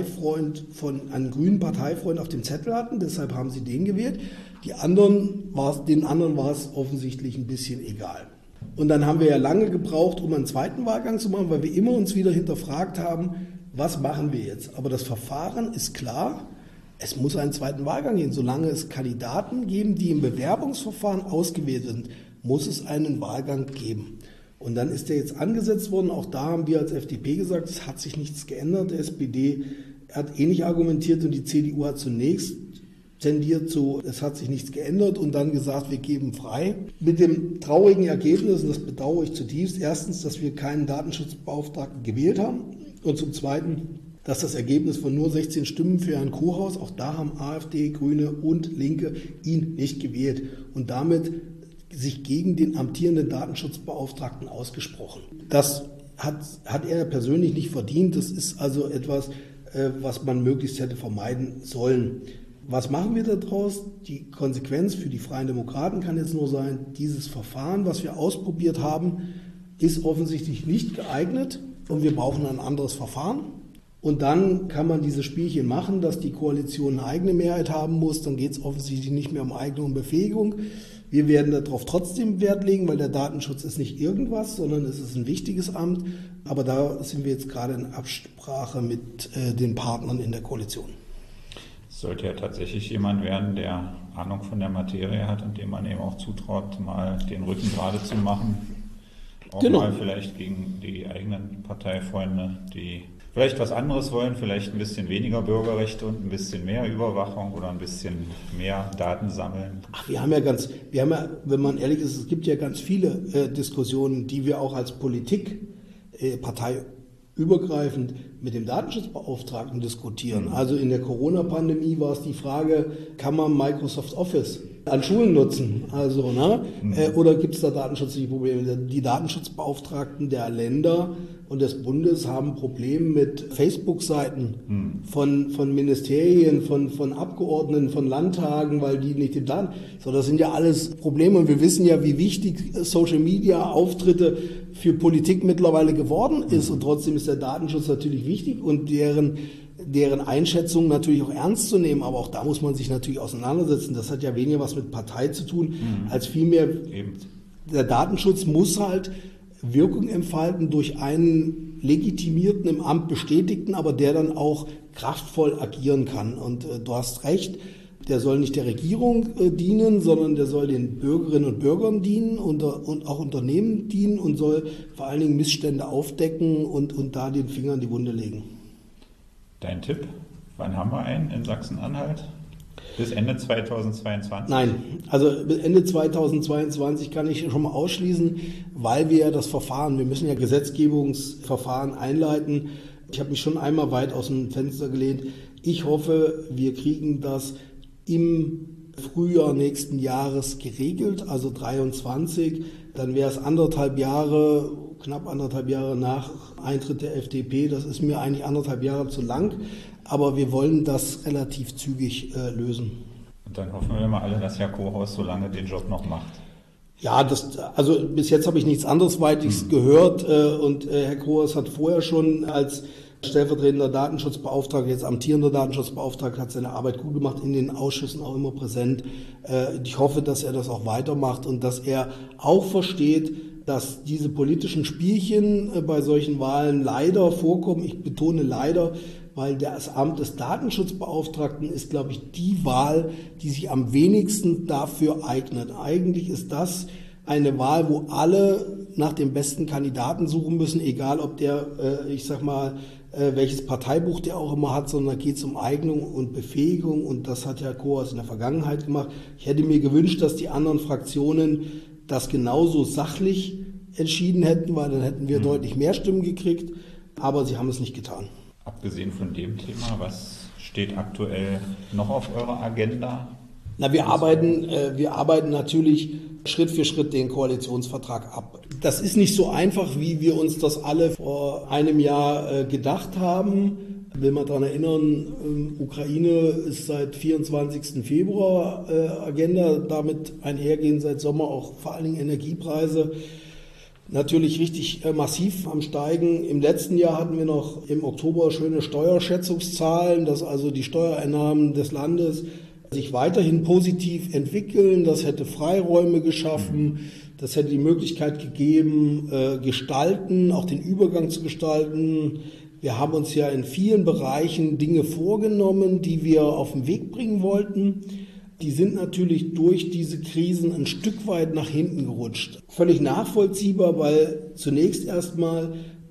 grünen Parteifreund auf dem Zettel hatten, deshalb haben sie den gewählt. Den anderen war es offensichtlich ein bisschen egal. Und dann haben wir ja lange gebraucht, um einen zweiten Wahlgang zu machen, weil wir immer uns wieder hinterfragt haben, was machen wir jetzt? Aber das Verfahren ist klar, es muss einen zweiten Wahlgang geben. Solange es Kandidaten geben, die im Bewerbungsverfahren ausgewählt sind, muss es einen Wahlgang geben. Und dann ist der jetzt angesetzt worden. Auch da haben wir als FDP gesagt, es hat sich nichts geändert. Die SPD hat ähnlich argumentiert und die CDU hat zunächst tendiert zu, es hat sich nichts geändert und dann gesagt, wir geben frei. Mit dem traurigen Ergebnis, und das bedauere ich zutiefst, erstens, dass wir keinen Datenschutzbeauftragten gewählt haben und zum Zweiten, dass das Ergebnis von nur 16 Stimmen für Herrn Kohaus, auch da haben AfD, Grüne und Linke ihn nicht gewählt und damit sich gegen den amtierenden Datenschutzbeauftragten ausgesprochen. Das hat er persönlich nicht verdient. Das ist also etwas, was man möglichst hätte vermeiden sollen. Was machen wir daraus? Die Konsequenz für die Freien Demokraten kann jetzt nur sein, dieses Verfahren, was wir ausprobiert haben, ist offensichtlich nicht geeignet und wir brauchen ein anderes Verfahren. Und dann kann man diese Spielchen machen, dass die Koalition eine eigene Mehrheit haben muss. Dann geht es offensichtlich nicht mehr um Eignung und Befähigung. Wir werden darauf trotzdem Wert legen, weil der Datenschutz ist nicht irgendwas, sondern es ist ein wichtiges Amt. Aber da sind wir jetzt gerade in Absprache mit den Partnern in der Koalition. Es sollte ja tatsächlich jemand werden, der Ahnung von der Materie hat und dem man eben auch zutraut, mal den Rücken gerade zu machen. Auch genau. Mal vielleicht gegen die eigenen Parteifreunde, die vielleicht was anderes wollen, vielleicht ein bisschen weniger Bürgerrechte und ein bisschen mehr Überwachung oder ein bisschen mehr Daten sammeln. Ach, wir haben ja, wenn man ehrlich ist, es gibt ja ganz viele Diskussionen, die wir auch als Politik, parteiübergreifend mit dem Datenschutzbeauftragten diskutieren. Also in der Corona-Pandemie war es die Frage, kann man Microsoft Office an Schulen nutzen? Also, oder gibt es da datenschutzliche Probleme? Die Datenschutzbeauftragten der Länder und des Bundes haben Probleme mit Facebook-Seiten von Ministerien, von Abgeordneten, von Landtagen, weil die nicht den Daten. So, das sind ja alles Probleme und wir wissen ja, wie wichtig Social-Media-Auftritte für Politik mittlerweile geworden ist und trotzdem ist der Datenschutz natürlich wichtig und deren Einschätzung natürlich auch ernst zu nehmen, aber auch da muss man sich natürlich auseinandersetzen. Das hat ja weniger was mit Partei zu tun, als vielmehr der Datenschutz muss halt Wirkung entfalten durch einen legitimierten, im Amt bestätigten, aber der dann auch kraftvoll agieren kann. Und du hast recht, der soll nicht der Regierung dienen, sondern der soll den Bürgerinnen und Bürgern dienen und auch Unternehmen dienen und soll vor allen Dingen Missstände aufdecken und da den Finger in die Wunde legen. Dein Tipp? Wann haben wir einen in Sachsen-Anhalt? Bis Ende 2022? Nein, also bis Ende 2022 kann ich schon mal ausschließen, weil wir ja das Verfahren, wir müssen ja Gesetzgebungsverfahren einleiten. Ich habe mich schon einmal weit aus dem Fenster gelehnt. Ich hoffe, wir kriegen das im Frühjahr nächsten Jahres geregelt, also 23. Dann wäre es knapp anderthalb Jahre nach Eintritt der FDP. Das ist mir eigentlich 1,5 Jahre zu lang. Aber wir wollen das relativ zügig lösen. Und dann hoffen wir mal alle, dass Herr Kohaus so lange den Job noch macht. Ja, also bis jetzt habe ich nichts andersweitiges gehört. Und Herr Kohaus hat vorher schon als stellvertretender Datenschutzbeauftragter, jetzt amtierender Datenschutzbeauftragter, hat seine Arbeit gut gemacht, in den Ausschüssen auch immer präsent. Ich hoffe, dass er das auch weitermacht und dass er auch versteht, dass diese politischen Spielchen bei solchen Wahlen leider vorkommen. Ich betone leider, weil das Amt des Datenschutzbeauftragten ist, glaube ich, die Wahl, die sich am wenigsten dafür eignet. Eigentlich ist das eine Wahl, wo alle nach dem besten Kandidaten suchen müssen, egal ob der, welches Parteibuch der auch immer hat, sondern da geht es um Eignung und Befähigung und das hat Herr Kohaus in der Vergangenheit gemacht. Ich hätte mir gewünscht, dass die anderen Fraktionen das genauso sachlich entschieden hätten, weil dann hätten wir deutlich mehr Stimmen gekriegt, aber sie haben es nicht getan. Abgesehen von dem Thema, was steht aktuell noch auf eurer Agenda? Na, wir arbeiten natürlich Schritt für Schritt den Koalitionsvertrag ab. Das ist nicht so einfach, wie wir uns das alle vor einem Jahr gedacht haben. Ich will mal daran erinnern, Ukraine ist seit 24. Februar Agenda, damit einhergehen seit Sommer auch vor allen Dingen Energiepreise. Natürlich richtig massiv am Steigen. Im letzten Jahr hatten wir noch im Oktober schöne Steuerschätzungszahlen, dass also die Steuereinnahmen des Landes sich weiterhin positiv entwickeln. Das hätte Freiräume geschaffen, das hätte die Möglichkeit gegeben, auch den Übergang zu gestalten. Wir haben uns ja in vielen Bereichen Dinge vorgenommen, die wir auf den Weg bringen wollten. Die sind natürlich durch diese Krisen ein Stück weit nach hinten gerutscht. Völlig nachvollziehbar, weil zunächst erstmal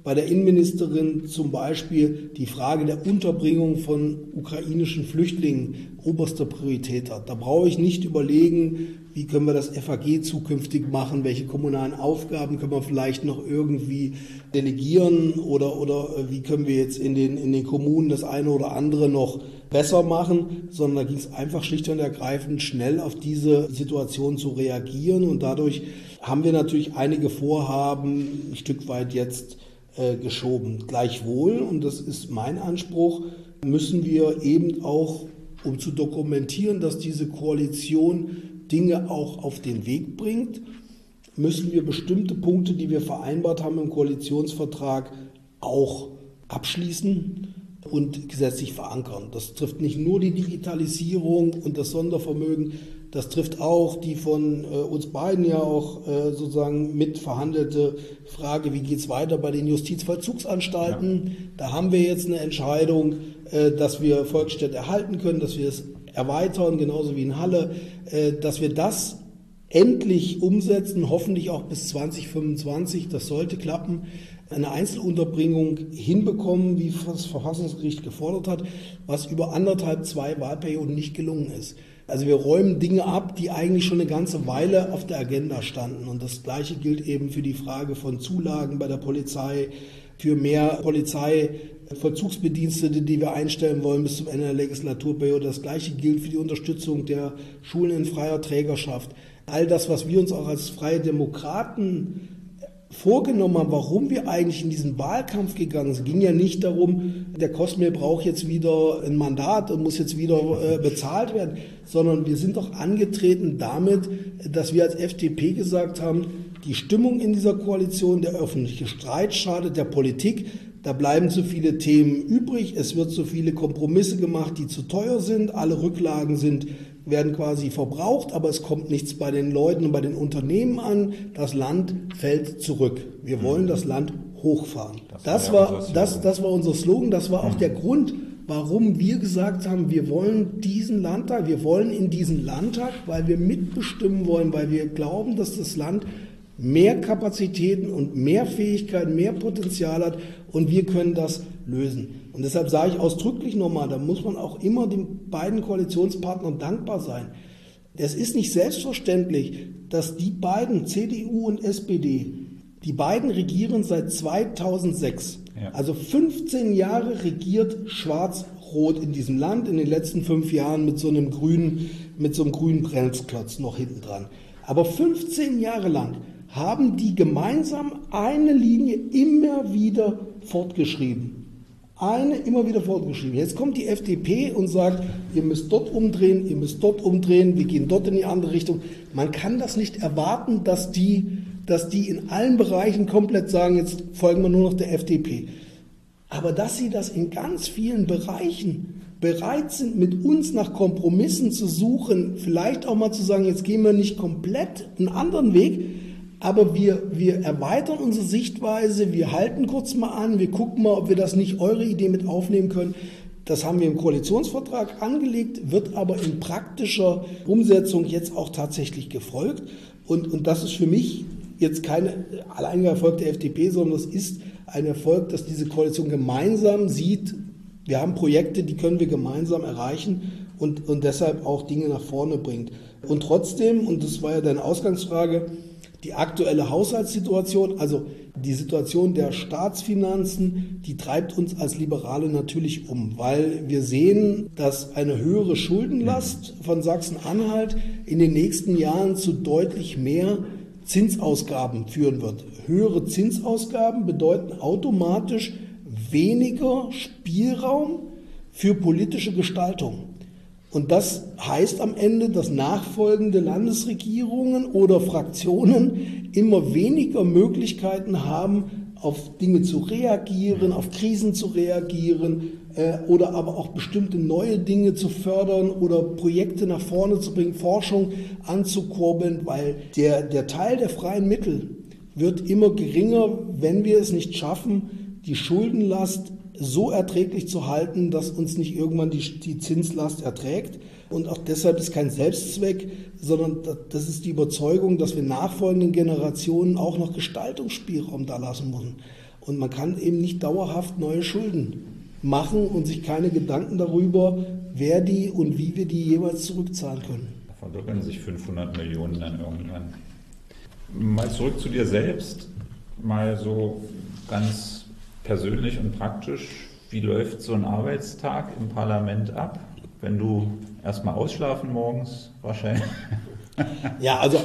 bei der Innenministerin zum Beispiel die Frage der Unterbringung von ukrainischen Flüchtlingen oberste Priorität hat. Da brauche ich nicht überlegen, wie können wir das FAG zukünftig machen, welche kommunalen Aufgaben können wir vielleicht noch irgendwie delegieren oder wie können wir jetzt in den Kommunen das eine oder andere noch besser machen, sondern da ging es einfach schlicht und ergreifend schnell auf diese Situation zu reagieren und dadurch haben wir natürlich einige Vorhaben ein Stück weit jetzt geschoben. Gleichwohl, und das ist mein Anspruch, müssen wir eben auch, um zu dokumentieren, dass diese Koalition Dinge auch auf den Weg bringt, müssen wir bestimmte Punkte, die wir vereinbart haben im Koalitionsvertrag, auch abschließen und gesetzlich verankern. Das trifft nicht nur die Digitalisierung und das Sondervermögen, das trifft auch die von uns beiden ja auch sozusagen mitverhandelte Frage, wie geht es weiter bei den Justizvollzugsanstalten. Ja. Da haben wir jetzt eine Entscheidung, dass wir Volksstädte erhalten können, dass wir es erweitern, genauso wie in Halle, dass wir das endlich umsetzen, hoffentlich auch bis 2025, das sollte klappen, eine Einzelunterbringung hinbekommen, wie das Verfassungsgericht gefordert hat, was über 2 Wahlperioden nicht gelungen ist. Also wir räumen Dinge ab, die eigentlich schon eine ganze Weile auf der Agenda standen. Und das Gleiche gilt eben für die Frage von Zulagen bei der Polizei, für mehr Polizeivollzugsbedienstete, die wir einstellen wollen bis zum Ende der Legislaturperiode. Das Gleiche gilt für die Unterstützung der Schulen in freier Trägerschaft. All das, was wir uns auch als Freie Demokraten vorgenommen haben, warum wir eigentlich in diesen Wahlkampf gegangen sind, ging ja nicht darum, der Cosme braucht jetzt wieder ein Mandat und muss jetzt wieder bezahlt werden, sondern wir sind doch angetreten damit, dass wir als FDP gesagt haben, die Stimmung in dieser Koalition, der öffentliche Streit schadet der Politik, da bleiben zu viele Themen übrig, es wird zu viele Kompromisse gemacht, die zu teuer sind, alle Rücklagen werden quasi verbraucht, aber es kommt nichts bei den Leuten und bei den Unternehmen an. Das Land fällt zurück. Wir wollen das Land hochfahren. Das war unser Slogan, das war auch der Grund, warum wir gesagt haben, wir wollen in diesen Landtag, weil wir mitbestimmen wollen, weil wir glauben, dass das Land mehr Kapazitäten und mehr Fähigkeiten, mehr Potenzial hat und wir können das lösen. Und deshalb sage ich ausdrücklich nochmal, da muss man auch immer den beiden Koalitionspartnern dankbar sein. Es ist nicht selbstverständlich, dass die beiden, CDU und SPD, die beiden regieren seit 2006. Ja. Also 15 Jahre regiert Schwarz-Rot in diesem Land, in den letzten 5 Jahren mit so einem grünen Bremsklotz noch hinten dran. Aber 15 Jahre lang haben die gemeinsam eine Linie immer wieder fortgeschrieben. Jetzt kommt die FDP und sagt, ihr müsst dort umdrehen, wir gehen dort in die andere Richtung. Man kann das nicht erwarten, dass die in allen Bereichen komplett sagen, jetzt folgen wir nur noch der FDP. Aber dass sie das in ganz vielen Bereichen bereit sind, mit uns nach Kompromissen zu suchen, vielleicht auch mal zu sagen, jetzt gehen wir nicht komplett einen anderen Weg, aber wir erweitern unsere Sichtweise, wir halten kurz mal an, wir gucken mal, ob wir das nicht eure Idee mit aufnehmen können. Das haben wir im Koalitionsvertrag angelegt, wird aber in praktischer Umsetzung jetzt auch tatsächlich gefolgt. Und das ist für mich jetzt kein alleiniger Erfolg der FDP, sondern das ist ein Erfolg, dass diese Koalition gemeinsam sieht, wir haben Projekte, die können wir gemeinsam erreichen und deshalb auch Dinge nach vorne bringt. Und trotzdem, und das war ja deine Ausgangsfrage, die aktuelle Haushaltssituation, also die Situation der Staatsfinanzen, die treibt uns als Liberale natürlich um, weil wir sehen, dass eine höhere Schuldenlast von Sachsen-Anhalt in den nächsten Jahren zu deutlich mehr Zinsausgaben führen wird. Höhere Zinsausgaben bedeuten automatisch weniger Spielraum für politische Gestaltung. Und das heißt am Ende, dass nachfolgende Landesregierungen oder Fraktionen immer weniger Möglichkeiten haben, auf Dinge zu reagieren, auf Krisen zu reagieren oder aber auch bestimmte neue Dinge zu fördern oder Projekte nach vorne zu bringen, Forschung anzukurbeln, weil der Teil der freien Mittel wird immer geringer, wenn wir es nicht schaffen, die Schuldenlast so erträglich zu halten, dass uns nicht irgendwann die Zinslast erträgt. Und auch deshalb ist kein Selbstzweck, sondern das ist die Überzeugung, dass wir nachfolgenden Generationen auch noch Gestaltungsspielraum da lassen müssen. Und man kann eben nicht dauerhaft neue Schulden machen und sich keine Gedanken darüber, wer die und wie wir die jeweils zurückzahlen können. Da verdoppeln sich 500 Millionen dann irgendwann. Mal zurück zu dir selbst, mal so ganz persönlich und praktisch. Wie läuft so ein Arbeitstag im Parlament ab, wenn du erstmal ausschlafen morgens wahrscheinlich? Ja, also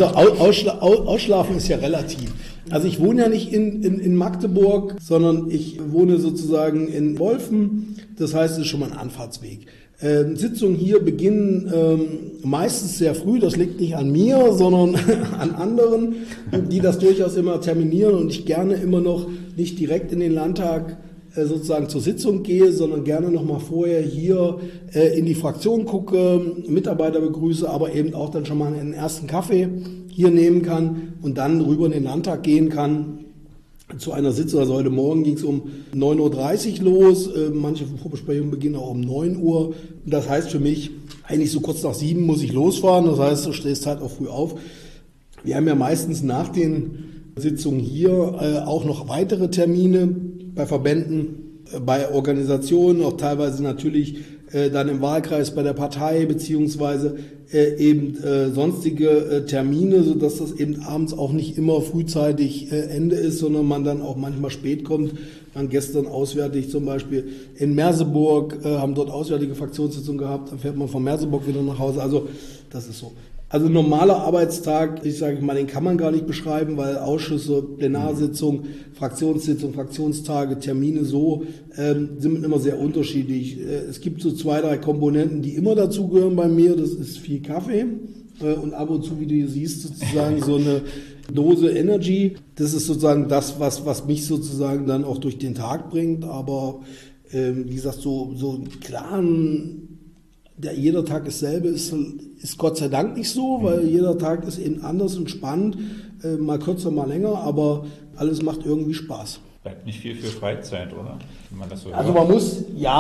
ausschlafen ist ja relativ. Also ich wohne ja nicht in Magdeburg, sondern ich wohne sozusagen in Wolfen. Das heißt, es ist schon mal ein Anfahrtsweg. Sitzungen hier beginnen meistens sehr früh. Das liegt nicht an mir, sondern an anderen, die das durchaus immer terminieren und ich gerne immer noch nicht direkt in den Landtag sozusagen zur Sitzung gehe, sondern gerne noch mal vorher hier in die Fraktion gucke, Mitarbeiter begrüße, aber eben auch dann schon mal einen ersten Kaffee hier nehmen kann und dann rüber in den Landtag gehen kann zu einer Sitzung. Also heute Morgen ging es um 9.30 Uhr los, manche Vorbesprechungen beginnen auch um 9 Uhr. Das heißt für mich, eigentlich so kurz nach 7 muss ich losfahren, das heißt, du stehst halt auch früh auf. Wir haben ja meistens nach den Sitzungen hier auch noch weitere Termine bei Verbänden, bei Organisationen, auch teilweise natürlich dann im Wahlkreis bei der Partei beziehungsweise eben sonstige Termine, sodass das eben abends auch nicht immer frühzeitig Ende ist, sondern man dann auch manchmal spät kommt. Wir waren gestern auswärtig zum Beispiel in Merseburg, haben dort auswärtige Fraktionssitzungen gehabt, dann fährt man von Merseburg wieder nach Hause. Also das ist so. Also normaler Arbeitstag, ich sage mal, den kann man gar nicht beschreiben, weil Ausschüsse, Plenarsitzung, Fraktionssitzung, Fraktionstage, Termine so sind immer sehr unterschiedlich. Es gibt so 2, 3 Komponenten, die immer dazugehören bei mir. Das ist viel Kaffee und ab und zu, wie du siehst, sozusagen so eine Dose Energy. Das ist sozusagen das, was mich sozusagen dann auch durch den Tag bringt. Aber wie gesagt, so einen klaren... Jeder Tag dasselbe ist Gott sei Dank nicht so, weil jeder Tag ist eben anders und spannend, mal kürzer, mal länger, aber alles macht irgendwie Spaß. Bleibt nicht viel für Freizeit, oder? Wenn man das so also man muss,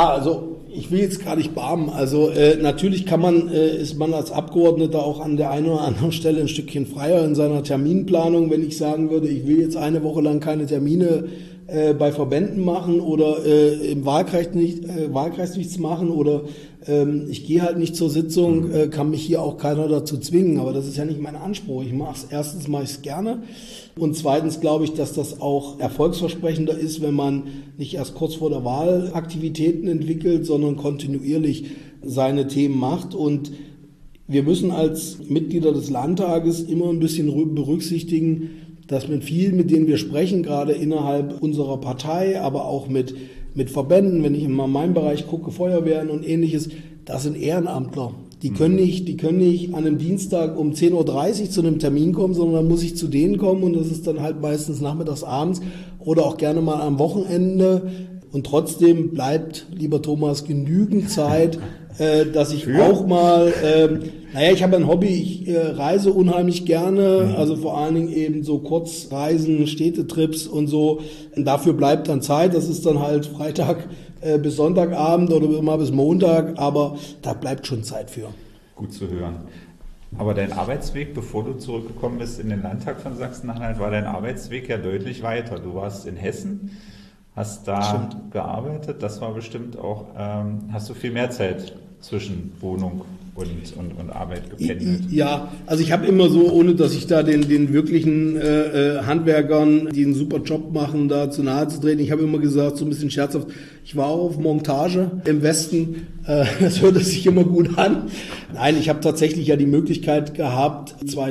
ich will jetzt gar nicht barmen, also natürlich ist man als Abgeordneter auch an der einen oder anderen Stelle ein Stückchen freier in seiner Terminplanung, wenn ich sagen würde, ich will jetzt eine Woche lang keine Termine bei Verbänden machen oder im Wahlkreis nichts machen oder ich gehe halt nicht zur Sitzung, kann mich hier auch keiner dazu zwingen, aber das ist ja nicht mein Anspruch. Erstens mache ich es gerne und zweitens glaube ich, dass das auch erfolgsversprechender ist, wenn man nicht erst kurz vor der Wahl Aktivitäten entwickelt, sondern kontinuierlich seine Themen macht. Und wir müssen als Mitglieder des Landtages immer ein bisschen berücksichtigen, dass mit vielen, mit denen wir sprechen, gerade innerhalb unserer Partei, aber auch mit Verbänden, wenn ich in meinem Bereich gucke, Feuerwehren und ähnliches, das sind Ehrenamtler. Die können nicht an einem Dienstag um 10.30 Uhr zu einem Termin kommen, sondern dann muss ich zu denen kommen und das ist dann halt meistens nachmittags, abends oder auch gerne mal am Wochenende. Und trotzdem bleibt, lieber Thomas, genügend Zeit, dass ich auch mal, ich habe ein Hobby, ich reise unheimlich gerne, also vor allen Dingen eben so Kurzreisen, Städtetrips und so. Und dafür bleibt dann Zeit, das ist dann halt Freitag bis Sonntagabend oder mal bis Montag, aber da bleibt schon Zeit für. Gut zu hören. Aber dein Arbeitsweg, bevor du zurückgekommen bist in den Landtag von Sachsen-Anhalt, war dein Arbeitsweg ja deutlich weiter. Du warst in Hessen, hast da gearbeitet, das war bestimmt auch, hast du viel mehr Zeit zwischen Wohnung und Arbeit gependelt? Ja, also ich habe immer so, ohne dass ich da den wirklichen Handwerkern, die einen super Job machen, da zu nahe zu treten, ich habe immer gesagt, so ein bisschen scherzhaft, ich war auch auf Montage im Westen, das hörte sich immer gut an. Nein, ich habe tatsächlich ja die Möglichkeit gehabt,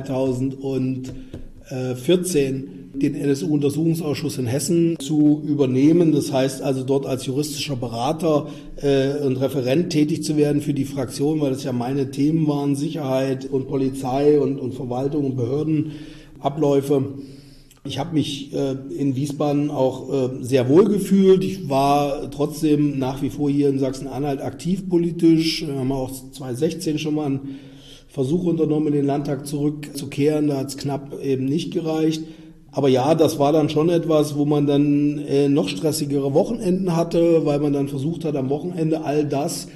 2014 den NSU-Untersuchungsausschuss in Hessen zu übernehmen. Das heißt also dort als juristischer Berater und Referent tätig zu werden für die Fraktion, weil das ja meine Themen waren, Sicherheit und Polizei und Verwaltung und Behördenabläufe. Ich habe mich in Wiesbaden auch sehr wohl gefühlt. Ich war trotzdem nach wie vor hier in Sachsen-Anhalt aktiv politisch. Wir haben auch 2016 schon mal einen Versuch unternommen, in den Landtag zurückzukehren. Da hat es knapp eben nicht gereicht. Aber ja, das war dann schon etwas, wo man dann noch stressigere Wochenenden hatte, weil man dann versucht hat, am Wochenende all das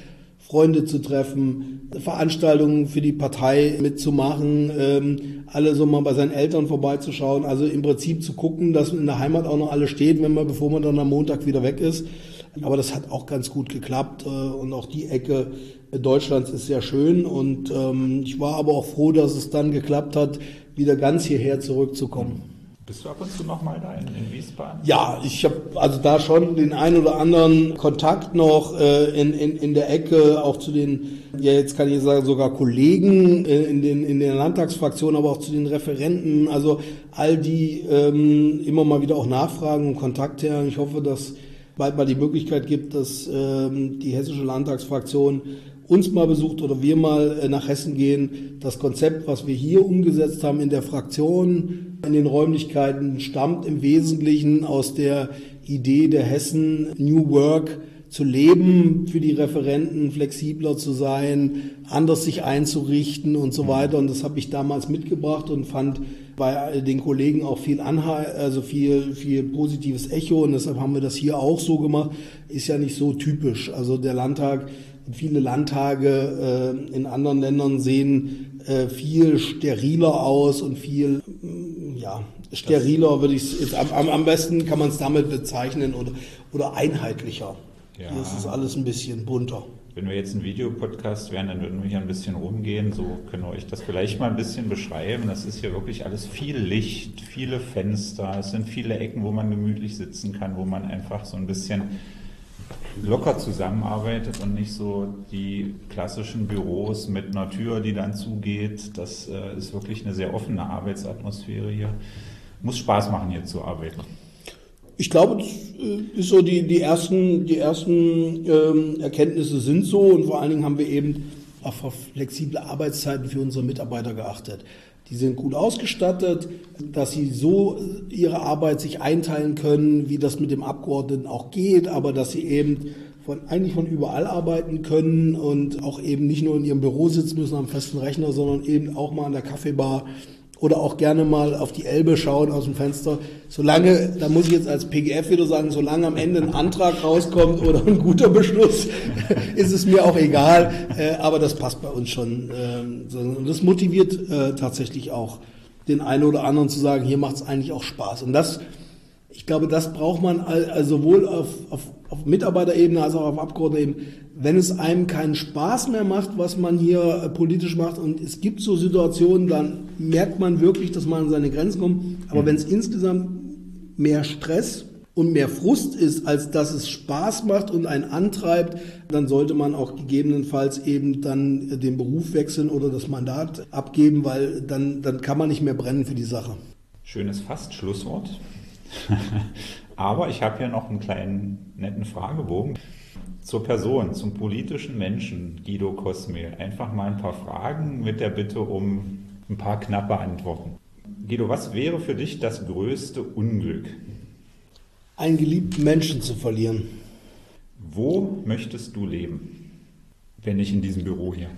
Freunde zu treffen, Veranstaltungen für die Partei mitzumachen, alle so mal bei seinen Eltern vorbeizuschauen. Also im Prinzip zu gucken, dass in der Heimat auch noch alles steht, bevor man dann am Montag wieder weg ist. Aber das hat auch ganz gut geklappt und auch die Ecke Deutschlands ist sehr schön und ich war aber auch froh, dass es dann geklappt hat, wieder ganz hierher zurückzukommen. Bist du ab und zu noch mal da in Wiesbaden? Ja, ich habe also da schon den einen oder anderen Kontakt noch in der Ecke, auch zu den, ja jetzt kann ich sagen, sogar Kollegen in der Landtagsfraktion, aber auch zu den Referenten, also all die immer mal wieder auch nachfragen und Kontakt her. Ich hoffe, dass bald mal die Möglichkeit gibt, dass die hessische Landtagsfraktion uns mal besucht oder wir mal nach Hessen gehen. Das Konzept, was wir hier umgesetzt haben in der Fraktion, in den Räumlichkeiten, stammt im Wesentlichen aus der Idee der Hessen New Work zu leben, für die Referenten flexibler zu sein, anders sich einzurichten und so weiter. Und das habe ich damals mitgebracht und fand bei den Kollegen auch viel viel positives Echo. Und deshalb haben wir das hier auch so gemacht. Ist ja nicht so typisch. Also der Landtag, viele Landtage in anderen Ländern sehen viel steriler aus und viel, steriler würde ich es, am besten kann man es damit bezeichnen oder einheitlicher. Ja. Hier ist es alles ein bisschen bunter. Wenn wir jetzt ein Videopodcast wären, dann würden wir hier ein bisschen rumgehen. So können wir euch das vielleicht mal ein bisschen beschreiben. Das ist hier wirklich alles viel Licht, viele Fenster. Es sind viele Ecken, wo man gemütlich sitzen kann, wo man einfach so ein bisschen locker zusammenarbeitet und nicht so die klassischen Büros mit einer Tür, die dann zugeht. Das ist wirklich eine sehr offene Arbeitsatmosphäre hier. Muss Spaß machen, hier zu arbeiten. Ich glaube, das ist so die ersten Erkenntnisse sind so und vor allen Dingen haben wir eben auf flexible Arbeitszeiten für unsere Mitarbeiter geachtet. Die sind gut ausgestattet, dass sie so ihre Arbeit sich einteilen können, wie das mit dem Abgeordneten auch geht, aber dass sie eben eigentlich von überall arbeiten können und auch eben nicht nur in ihrem Büro sitzen müssen am festen Rechner, sondern eben auch mal an der Kaffeebar oder auch gerne mal auf die Elbe schauen aus dem Fenster. Solange, da muss ich jetzt als PGF wieder sagen, solange am Ende ein Antrag rauskommt oder ein guter Beschluss, ist es mir auch egal. Aber das passt bei uns schon. Und das motiviert tatsächlich auch den einen oder anderen zu sagen, hier macht es eigentlich auch Spaß. Und ich glaube, das braucht man sowohl auf Mitarbeiterebene als auch auf Abgeordnetenebene. Wenn es einem keinen Spaß mehr macht, was man hier politisch macht, und es gibt so Situationen, dann merkt man wirklich, dass man an seine Grenzen kommt. Aber wenn es insgesamt mehr Stress und mehr Frust ist, als dass es Spaß macht und einen antreibt, dann sollte man auch gegebenenfalls eben dann den Beruf wechseln oder das Mandat abgeben, weil dann kann man nicht mehr brennen für die Sache. Schönes Fast-Schlusswort. Aber ich habe hier noch einen kleinen netten Fragebogen zur Person, zum politischen Menschen Guido Kosmehl. Einfach mal ein paar Fragen mit der Bitte um ein paar knappe Antworten. Guido, was wäre für dich das größte Unglück? Einen geliebten Menschen zu verlieren. Wo möchtest du leben, wenn nicht in diesem Büro hier?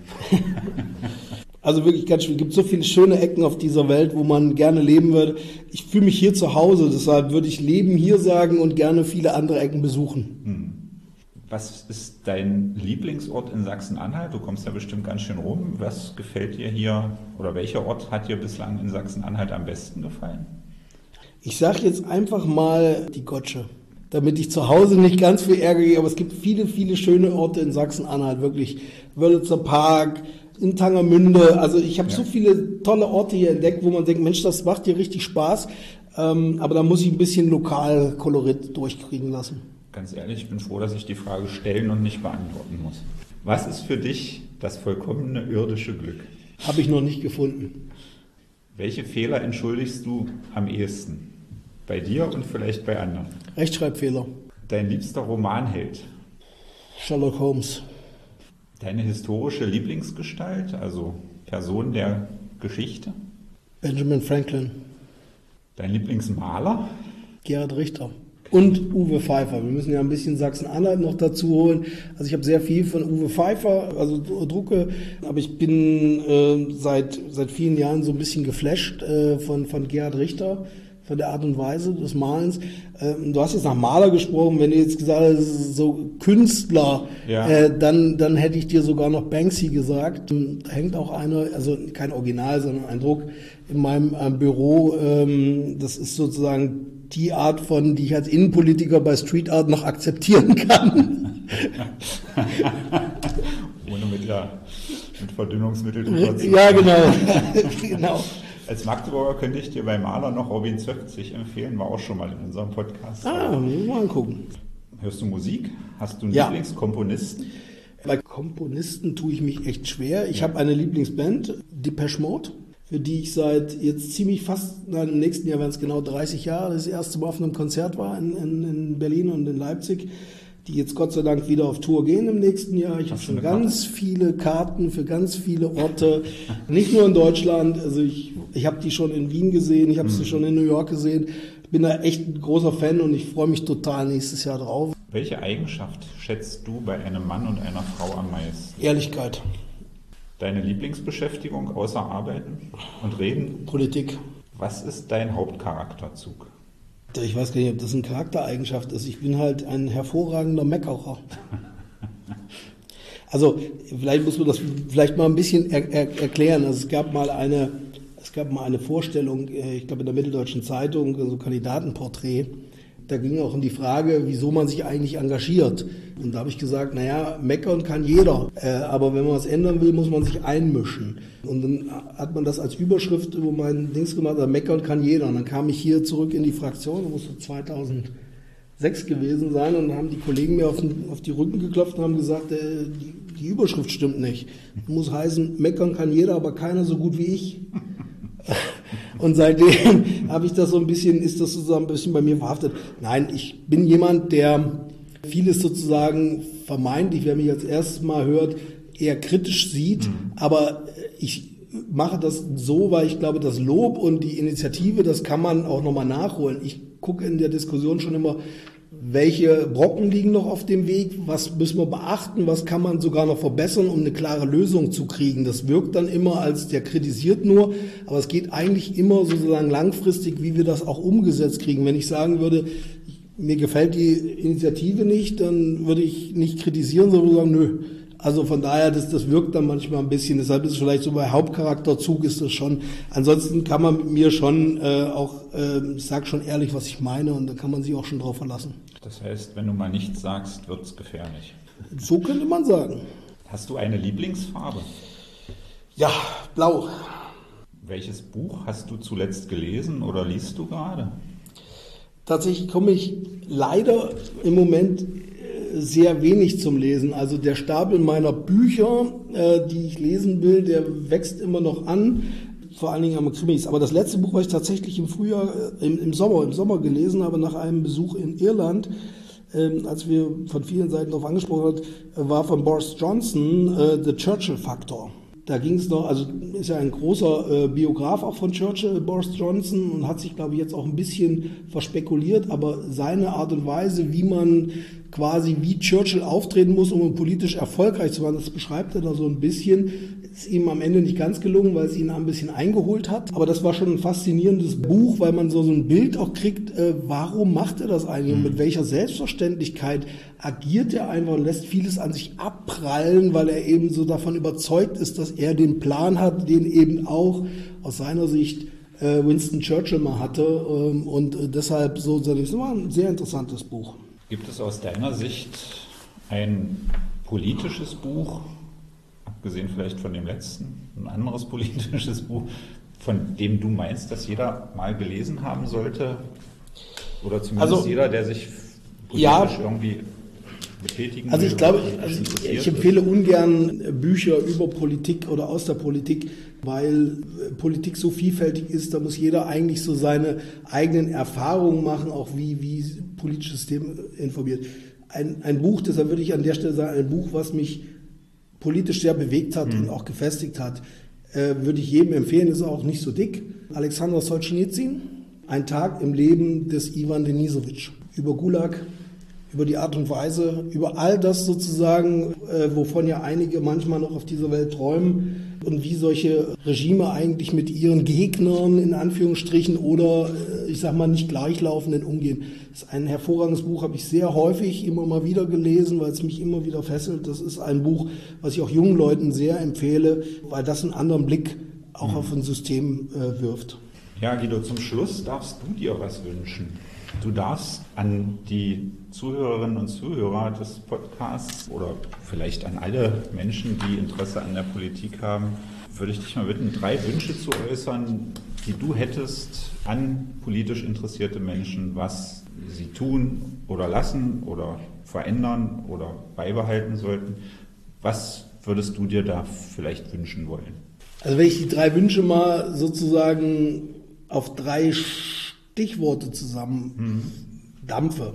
Also wirklich ganz schön. Es gibt so viele schöne Ecken auf dieser Welt, wo man gerne leben würde. Ich fühle mich hier zu Hause, deshalb würde ich Leben hier sagen und gerne viele andere Ecken besuchen. Was ist dein Lieblingsort in Sachsen-Anhalt? Du kommst ja bestimmt ganz schön rum. Was gefällt dir hier oder welcher Ort hat dir bislang in Sachsen-Anhalt am besten gefallen? Ich sage jetzt einfach mal die Gotsche, damit ich zu Hause nicht ganz viel Ärger gehe. Aber es gibt viele, viele schöne Orte in Sachsen-Anhalt, wirklich. Wörlitzer Park, in Tangermünde. Also ich habe so viele tolle Orte hier entdeckt, wo man denkt, Mensch, das macht dir richtig Spaß. Aber da muss ich ein bisschen Lokalkolorit durchkriegen lassen. Ganz ehrlich, ich bin froh, dass ich die Frage stellen und nicht beantworten muss. Was ist für dich das vollkommene irdische Glück? Habe ich noch nicht gefunden. Welche Fehler entschuldigst du am ehesten? Bei dir und vielleicht bei anderen? Rechtschreibfehler. Dein liebster Romanheld? Sherlock Holmes. Deine historische Lieblingsgestalt, also Person der Geschichte? Benjamin Franklin. Dein Lieblingsmaler? Gerhard Richter. Und Uwe Pfeiffer. Wir müssen ja ein bisschen Sachsen-Anhalt noch dazu holen. Also ich habe sehr viel von Uwe Pfeiffer, also Drucke, aber ich bin seit vielen Jahren so ein bisschen geflasht von Gerhard Richter. von der Art und Weise des Malens. Du hast jetzt nach Maler gesprochen, wenn du jetzt gesagt hast, so Künstler, dann hätte ich dir sogar noch Banksy gesagt. Da hängt auch einer, also kein Original, sondern ein Druck in meinem Büro. Das ist sozusagen die Art von, die ich als Innenpolitiker bei Street Art noch akzeptieren kann. Ohne mit Verdünnungsmittel drüber zu Ja, genau. Als Magdeburger könnte ich dir bei Maler noch Robin Zöpfzig empfehlen, war auch schon mal in unserem Podcast. Mal angucken. Hörst du Musik? Hast du einen Ja. Lieblingskomponisten? Bei Komponisten tue ich mich echt schwer. Ich habe eine Lieblingsband, Depeche Mode, für die ich seit jetzt im nächsten Jahr werden es genau 30 Jahre, das erste Mal auf einem Konzert war in Berlin und in Leipzig, die jetzt Gott sei Dank wieder auf Tour gehen im nächsten Jahr. Ich habe schon ganz viele Karten für ganz viele Orte, nicht nur in Deutschland. Also ich habe die schon in Wien gesehen, ich habe sie schon in New York gesehen. Ich bin da echt ein großer Fan und ich freue mich total nächstes Jahr drauf. Welche Eigenschaft schätzt du bei einem Mann und einer Frau am meisten? Ehrlichkeit. Deine Lieblingsbeschäftigung außer Arbeiten und Reden? Politik. Was ist dein Hauptcharakterzug? Ich weiß gar nicht, ob das eine Charaktereigenschaft ist. Ich bin halt ein hervorragender Meckerer. Also vielleicht muss man das vielleicht mal ein bisschen erklären. Also es gab mal eine Vorstellung, ich glaube in der Mitteldeutschen Zeitung, so Kandidatenporträt. Da ging auch um die Frage, wieso man sich eigentlich engagiert. Und da habe ich gesagt, meckern kann jeder. Aber wenn man was ändern will, muss man sich einmischen. Und dann hat man das als Überschrift über mein Dings gemacht, meckern kann jeder. Und dann kam ich hier zurück in die Fraktion, das muss so 2006 gewesen sein. Und dann haben die Kollegen mir auf die Rücken geklopft und haben gesagt, die Überschrift stimmt nicht. Muss heißen, meckern kann jeder, aber keiner so gut wie ich. Und seitdem habe ich das so ein bisschen, ist das sozusagen ein bisschen bei mir verhaftet. Nein, ich bin jemand, der vieles sozusagen vermeintlich, wer mich als erstes Mal hört, eher kritisch sieht. Aber ich mache das so, weil ich glaube, das Lob und die Initiative, das kann man auch nochmal nachholen. Ich gucke in der Diskussion schon immer, welche Brocken liegen noch auf dem Weg, was müssen wir beachten, was kann man sogar noch verbessern, um eine klare Lösung zu kriegen. Das wirkt dann immer als der kritisiert nur, aber es geht eigentlich immer sozusagen langfristig, wie wir das auch umgesetzt kriegen. Wenn ich sagen würde, mir gefällt die Initiative nicht, dann würde ich nicht kritisieren, sondern würde sagen, nö. Also von daher, das wirkt dann manchmal ein bisschen, deshalb ist es vielleicht so bei Hauptcharakterzug ist das schon. Ansonsten kann man mit mir schon ich sage schon ehrlich, was ich meine und da kann man sich auch schon drauf verlassen. Das heißt, wenn du mal nichts sagst, wird es gefährlich. So könnte man sagen. Hast du eine Lieblingsfarbe? Ja, blau. Welches Buch hast du zuletzt gelesen oder liest du gerade? Tatsächlich komme ich leider im Moment sehr wenig zum Lesen. Also der Stapel meiner Bücher, die ich lesen will, der wächst immer noch an. Vor allen Dingen am Krimis. Aber das letzte Buch, was ich tatsächlich im Sommer gelesen habe, nach einem Besuch in Irland, als wir von vielen Seiten darauf angesprochen haben, war von Boris Johnson, The Churchill Factor. Da ging es noch, also ist ja ein großer Biograf auch von Churchill, Boris Johnson, und hat sich, glaube ich, jetzt auch ein bisschen verspekuliert, aber seine Art und Weise, wie Churchill auftreten muss, um politisch erfolgreich zu werden, das beschreibt er da so ein bisschen. Ist ihm am Ende nicht ganz gelungen, weil es ihn ein bisschen eingeholt hat. Aber das war schon ein faszinierendes Buch, weil man so ein Bild auch kriegt, warum macht er das eigentlich und mit welcher Selbstverständlichkeit agiert er einfach und lässt vieles an sich abprallen, weil er eben so davon überzeugt ist, dass er den Plan hat, den eben auch aus seiner Sicht Winston Churchill mal hatte. Und deshalb das war ein sehr interessantes Buch. Gibt es aus deiner Sicht ein politisches Buch, abgesehen vielleicht von dem letzten, ein anderes politisches Buch, von dem du meinst, dass jeder mal gelesen haben sollte? Oder zumindest jeder, der sich politisch irgendwie betätigen will? Also ich glaube, ich empfehle ungern Bücher über Politik oder aus der Politik, weil Politik so vielfältig ist, da muss jeder eigentlich so seine eigenen Erfahrungen machen, auch wie politisches System informiert. Ein Buch, deshalb würde ich an der Stelle sagen, ein Buch, was mich politisch sehr bewegt hat und auch gefestigt hat, würde ich jedem empfehlen, ist auch nicht so dick. Alexander Solzhenitsyn, Ein Tag im Leben des Iwan Denisowitsch, über Gulag, über die Art und Weise, über all das sozusagen, wovon ja einige manchmal noch auf dieser Welt träumen und wie solche Regime eigentlich mit ihren Gegnern in Anführungsstrichen oder ich sag mal, nicht gleichlaufenden umgehen. Das ist ein hervorragendes Buch, habe ich sehr häufig immer mal wieder gelesen, weil es mich immer wieder fesselt. Das ist ein Buch, was ich auch jungen Leuten sehr empfehle, weil das einen anderen Blick auch auf ein System wirft. Ja, Guido, zum Schluss darfst du dir was wünschen. Du darfst an die Zuhörerinnen und Zuhörer des Podcasts oder vielleicht an alle Menschen, die Interesse an der Politik haben, würde ich dich mal bitten, 3 Wünsche zu äußern, die du hättest an politisch interessierte Menschen, was sie tun oder lassen oder verändern oder beibehalten sollten. Was würdest du dir da vielleicht wünschen wollen? Also wenn ich die 3 Wünsche mal sozusagen auf 3 Stichworte zusammen dampfe.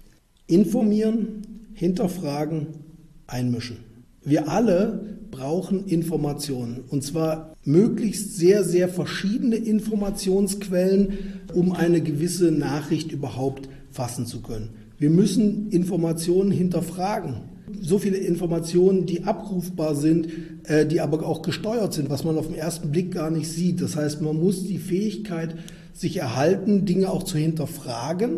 Informieren, hinterfragen, einmischen. Wir alle brauchen Informationen, und zwar möglichst sehr, sehr verschiedene Informationsquellen, um eine gewisse Nachricht überhaupt fassen zu können. Wir müssen Informationen hinterfragen. So viele Informationen, die abrufbar sind, die aber auch gesteuert sind, was man auf den ersten Blick gar nicht sieht. Das heißt, man muss die Fähigkeit sich erhalten, Dinge auch zu hinterfragen.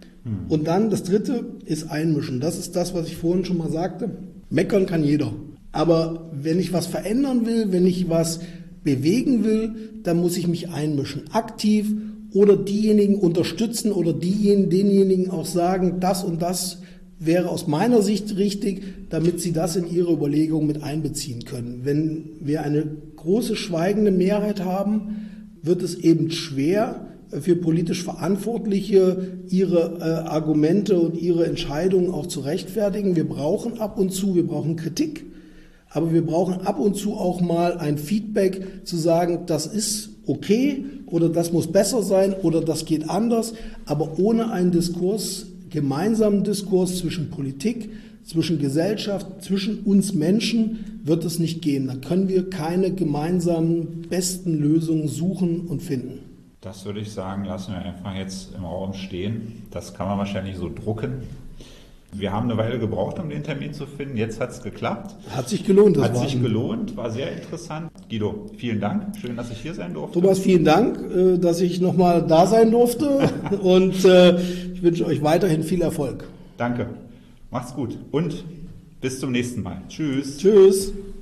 Und dann das Dritte ist einmischen. Das ist das, was ich vorhin schon mal sagte. Meckern kann jeder. Aber wenn ich was verändern will, wenn ich was bewegen will, dann muss ich mich einmischen. Aktiv oder diejenigen unterstützen oder denjenigen auch sagen, das und das wäre aus meiner Sicht richtig, damit sie das in ihre Überlegungen mit einbeziehen können. Wenn wir eine große schweigende Mehrheit haben, wird es eben schwer für politisch Verantwortliche, ihre Argumente und ihre Entscheidungen auch zu rechtfertigen. Wir brauchen ab und zu, wir brauchen Kritik, aber wir brauchen ab und zu auch mal ein Feedback, zu sagen, das ist okay oder das muss besser sein oder das geht anders, aber ohne einen Diskurs, gemeinsamen Diskurs zwischen Politik, zwischen Gesellschaft, zwischen uns Menschen wird es nicht gehen. Da können wir keine gemeinsamen besten Lösungen suchen und finden. Das würde ich sagen, lassen wir einfach jetzt im Raum stehen. Das kann man wahrscheinlich so drucken. Wir haben eine Weile gebraucht, um den Termin zu finden. Jetzt hat es geklappt. Hat sich gelohnt. Hat sich gelohnt, war sehr interessant. Guido, vielen Dank. Schön, dass ich hier sein durfte. Thomas, vielen Dank, dass ich nochmal da sein durfte. Und ich wünsche euch weiterhin viel Erfolg. Danke. Macht's gut und bis zum nächsten Mal. Tschüss. Tschüss.